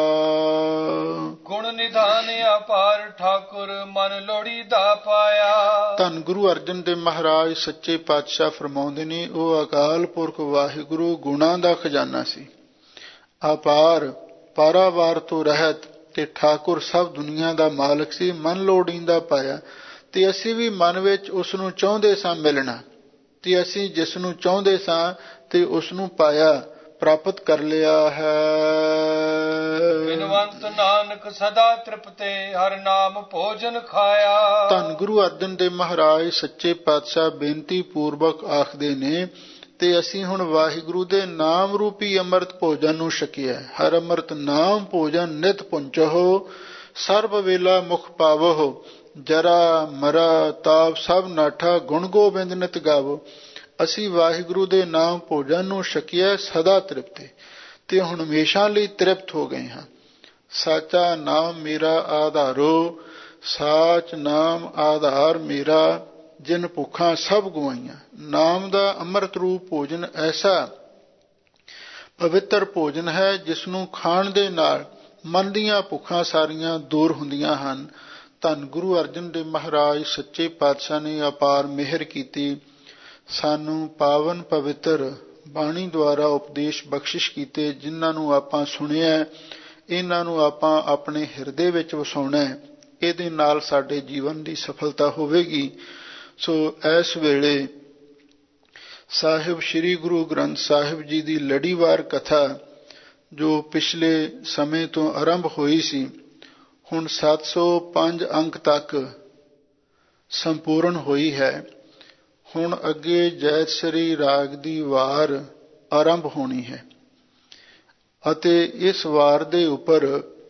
ਗੁਣ ਨਿਧਾਨ ਅਪਾਰ ਠਾਕੁਰ, ਮਨ ਲੋੜੀ ਦਾ ਪਾਇਆ। ਧੰਨ ਗੁਰੂ ਅਰਜਨ ਦੇਵ ਮਹਾਰਾਜ ਸੱਚੇ ਪਾਤਸ਼ਾਹ ਫਰਮਾਉਂਦੇ ਨੇ, ਉਹ ਅਕਾਲ ਪੁਰਖ ਵਾਹਿਗੁਰੂ ਗੁਣਾਂ ਦਾ ਖਜ਼ਾਨਾ ਸੀ, ਅਪਾਰ ਪਾਰਾਵਾਰ ਤੋਂ ਰਹਿਤ ਤੇ ਠਾਕੁਰ ਸਭ ਦੁਨੀਆ ਦਾ ਮਾਲਕ ਸੀ, ਮਨ ਲੋੜੀਂਦਾ ਪਾਇਆ। ਤੇ ਅਸੀਂ ਵੀ ਮਨ ਵਿੱਚ ਉਸ ਨੂੰ ਚਾਹੁੰਦੇ ਸਾਂ ਮਿਲਣਾ, ਤੇ ਅਸੀਂ ਜਿਸ ਨੂੰ ਚਾਹੁੰਦੇ ਸਾਂ ਤੇ ਉਸ ਨੂੰ ਪਾਇਆ, ਪ੍ਰਾਪਤ ਕਰ ਲਿਆ ਹੈ। ਬਿਨਵੰਤ ਨਾਨਕ ਸਦਾ ਤ੍ਰਿਪਤੇ, ਹਰ ਨਾਮ ਭੋਜਨ ਖਾਇਆ। ਧੰਨ ਗੁਰੂ ਅਰਜਨ ਦੇਵ ਮਹਾਰਾਜ ਸੱਚੇ ਪਾਤਸ਼ਾਹ ਬੇਨਤੀ ਪੂਰਵਕ ਆਖਦੇ ਨੇ, ਤੇ ਅਸੀਂ ਹੁਣ ਵਾਹਿਗੁਰੂ ਦੇ ਨਾਮ ਰੂਪੀ ਅੰਮ੍ਰਿਤ ਭੋਜਨ ਨੂੰ ਛਕਿਆ। ਹਰ ਅੰਮ੍ਰਿਤ ਨਾਮ ਭੋਜਨ ਨਿਤ ਪੁੰਚੋ, ਸਰਬ ਵੇਲਾ ਮੁਖ ਪਾਵੋ, ਜਰਾ ਮਰਾ ਤਾਪ ਸਭ ਨਾਠਾ, ਗੁਣ ਗੋਬਿੰਦ ਨਿਤ ਗਾਵੋ। ਅਸੀਂ ਵਾਹਿਗੁਰੂ ਦੇ ਨਾਮ ਭੋਜਨ ਨੂੰ ਛਕਿਆ, ਸਦਾ ਤ੍ਰਿਪਤੇ ਤੇ ਹੁਣ ਹਮੇਸ਼ਾ ਲਈ ਤ੍ਰਿਪਤ ਹੋ ਗਏ ਹਾਂ। ਸਾਚਾ ਨਾਮ ਮੇਰਾ ਆਧਾਰੋ, ਸਾਚ ਨਾਮ ਆਧਾਰ ਮੇਰਾ, ਜਿਨ ਭੁੱਖਾਂ ਸਭ ਗੁਆਈਆਂ। ਨਾਮ ਦਾ ਅੰਮ੍ਰਿਤ ਰੂਪ ਭੋਜਨ ਐਸਾ ਪਵਿੱਤਰ ਭੋਜਨ ਹੈ, ਜਿਸ ਨੂੰ ਖਾਣ ਦੇ ਨਾਲ ਮਨ ਦੀਆਂ ਭੁੱਖਾਂ ਸਾਰੀਆਂ ਦੂਰ ਹੁੰਦੀਆਂ ਹਨ। ਧੰਨ ਗੁਰੂ ਅਰਜਨ ਦੇਵ ਮਹਾਰਾਜ ਸੱਚੇ ਪਾਤਸ਼ਾਹ ਨੇ ਅਪਾਰ ਮਿਹਰ ਕੀਤੀ, ਸਾਨੂੰ ਪਾਵਨ ਪਵਿੱਤਰ ਬਾਣੀ ਦੁਆਰਾ ਉਪਦੇਸ਼ ਬਖਸ਼ਿਸ਼ ਕੀਤੇ, ਜਿਨ੍ਹਾਂ ਨੂੰ ਆਪਾਂ ਸੁਣਿਆ, ਇਹਨਾਂ ਨੂੰ ਆਪਾਂ ਆਪਣੇ ਹਿਰਦੇ ਵਿੱਚ ਵਸਾਉਣਾ, ਇਹਦੇ ਨਾਲ ਸਾਡੇ ਜੀਵਨ ਦੀ ਸਫਲਤਾ ਹੋਵੇਗੀ। ਸੋ ਇਸ ਵੇਲੇ ਸਾਹਿਬ ਸ੍ਰੀ ਗੁਰੂ ਗ੍ਰੰਥ ਸਾਹਿਬ ਜੀ ਦੀ ਲੜੀਵਾਰ ਕਥਾ ਜੋ ਪਿਛਲੇ ਸਮੇਂ ਤੋਂ ਆਰੰਭ ਹੋਈ ਸੀ, ਹੁਣ ਸੱਤ ਸੌ ਪੰਜ ਅੰਕ ਤੱਕ ਸੰਪੂਰਨ ਹੋਈ ਹੈ। ਹੁਣ ਅੱਗੇ ਜੈਤਸਰੀ ਰਾਗ ਦੀ ਵਾਰ ਆਰੰਭ ਹੋਣੀ ਹੈ ਅਤੇ ਇਸ ਵਾਰ ਦੇ ਉੱਪਰ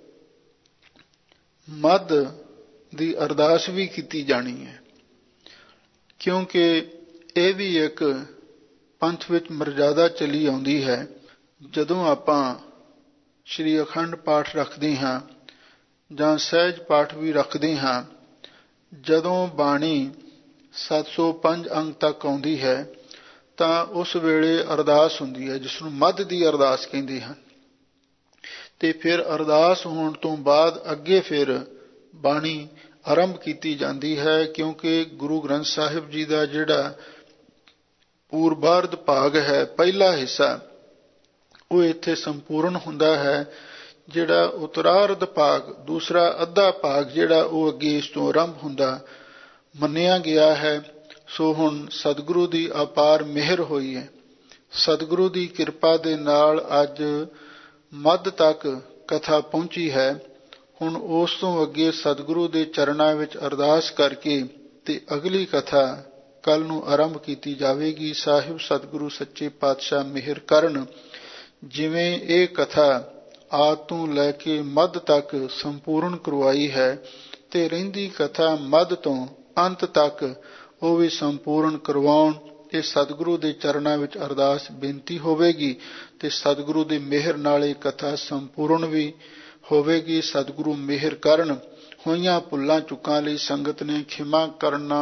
ਮੱਧ ਦੀ ਅਰਦਾਸ ਵੀ ਕੀਤੀ ਜਾਣੀ ਹੈ, ਕਿਉਂਕਿ ਇਹ ਵੀ ਇੱਕ ਪੰਥ ਵਿੱਚ ਮਰਜ਼ਾਦਾ ਚਲੀ ਆਉਂਦੀ ਹੈ। ਜਦੋਂ ਆਪਾਂ ਸ਼੍ਰੀ ਅਖੰਡ ਪਾਠ ਰੱਖਦੇ ਹਾਂ ਜਾਂ ਸਹਿਜ ਪਾਠ ਵੀ ਰੱਖਦੇ ਹਾਂ, ਜਦੋਂ ਬਾਣੀ ਸੱਤ ਸੌ ਪੰਜ ਅੰਕ ਤੱਕ ਆਉਂਦੀ ਹੈ ਤਾਂ ਉਸ ਵੇਲੇ ਅਰਦਾਸ ਹੁੰਦੀ ਹੈ, ਜਿਸ ਨੂੰ ਮੱਧ ਦੀ ਅਰਦਾਸ ਕਹਿੰਦੇ ਹਨ। ਤੇ ਫਿਰ ਅਰਦਾਸ ਹੋਣ ਤੋਂ ਬਾਅਦ ਅੱਗੇ ਫਿਰ ਬਾਣੀ ਆਰੰਭ ਕੀਤੀ ਜਾਂਦੀ ਹੈ, ਕਿਉਂਕਿ ਗੁਰੂ ਗ੍ਰੰਥ ਸਾਹਿਬ ਜੀ ਦਾ ਜਿਹੜਾ ਪੂਰਬਾਰਧ ਭਾਗ ਹੈ, ਪਹਿਲਾ ਹਿੱਸਾ, ਉਹ ਇੱਥੇ ਸੰਪੂਰਨ ਹੁੰਦਾ ਹੈ। ਜਿਹੜਾ ਉਤਰਾਰਧ ਭਾਗ, ਦੂਸਰਾ ਅੱਧਾ ਭਾਗ ਜਿਹੜਾ ਉਹ ਅੱਗੇ ਇਸ ਤੋਂ ਆਰੰਭ ਹੁੰਦਾ ਮੰਨਿਆ ਗਿਆ ਹੈ। ਸੋ ਹੁਣ ਸਤਿਗੁਰੂ ਦੀ ਅਪਾਰ ਮਿਹਰ ਹੋਈ ਹੈ, ਸਤਿਗੁਰੂ ਦੀ ਕਿਰਪਾ ਦੇ ਨਾਲ ਅੱਜ ਮੱਧ ਤੱਕ ਕਥਾ ਪਹੁੰਚੀ ਹੈ। ਹੁਣ ਉਸ ਤੋਂ ਅੱਗੇ ਸਤਿਗੁਰੂ ਦੇ ਚਰਨਾਂ ਵਿੱਚ ਅਰਦਾਸ ਕਰਕੇ ਤੇ ਅਗਲੀ ਕਥਾ ਕੱਲ ਨੂੰ ਆਰੰਭ ਕੀਤੀ ਜਾਵੇਗੀ। ਸਾਹਿਬ ਸਤਿਗੁਰੂ ਸੱਚੇ ਪਾਤਸ਼ਾਹ ਮਿਹਰ ਕਰਨ। ਜਿਵੇਂ ਇਹ ਕਥਾ ਆਦਿ ਤੋਂ ਲੈ ਕੇ ਮੱਧ ਤੱਕ ਸੰਪੂਰਨ ਕਰਵਾਈ ਹੈ ਤੇ ਰਹਿੰਦੀ ਕਥਾ ਮੱਧ ਤੋਂ ਅੰਤ ਤੱਕ ਉਹ ਵੀ ਸੰਪੂਰਨ ਕਰਵਾਉਣ, ਇਹ ਸਤਿਗੁਰੂ ਦੇ ਚਰਨਾਂ ਵਿੱਚ ਅਰਦਾਸ ਬੇਨਤੀ ਹੋਵੇਗੀ ਤੇ ਸਤਿਗੁਰੂ ਦੀ ਮਿਹਰ ਨਾਲ ਇਹ ਕਥਾ ਸੰਪੂਰਨ ਵੀ ਹੋਵੇਗੀ। ਸਤਿਗੁਰੂ ਮਿਹਰ ਕਰਨ। ਹੋਈਆਂ ਭੁੱਲਾਂ ਚੁੱਕਾਂ ਲਈ ਸੰਗਤ ਨੇ ਖਿਮਾ ਕਰਨਾ।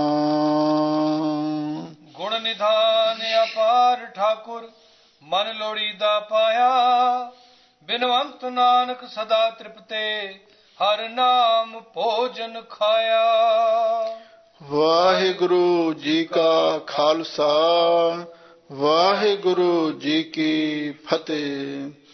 ਗੁਣ ਨਿਧਾਨ ਅਪਾਰ ਠਾਕੁਰ ਮਨ ਲੋੜੀਦਾ ਪਾਇਆ, ਬਿਨਵੰਤ ਨਾਨਕ ਸਦਾ ਤ੍ਰਿਪਤੇ ਹਰ ਨਾਮ ਭੋਜਨ ਖਾਇਆ। ਵਾਹਿਗੁਰੂ ਜੀ ਕਾ ਖਾਲਸਾ, ਵਾਹਿਗੁਰੂ ਜੀ ਕੀ ਫਤਿਹ।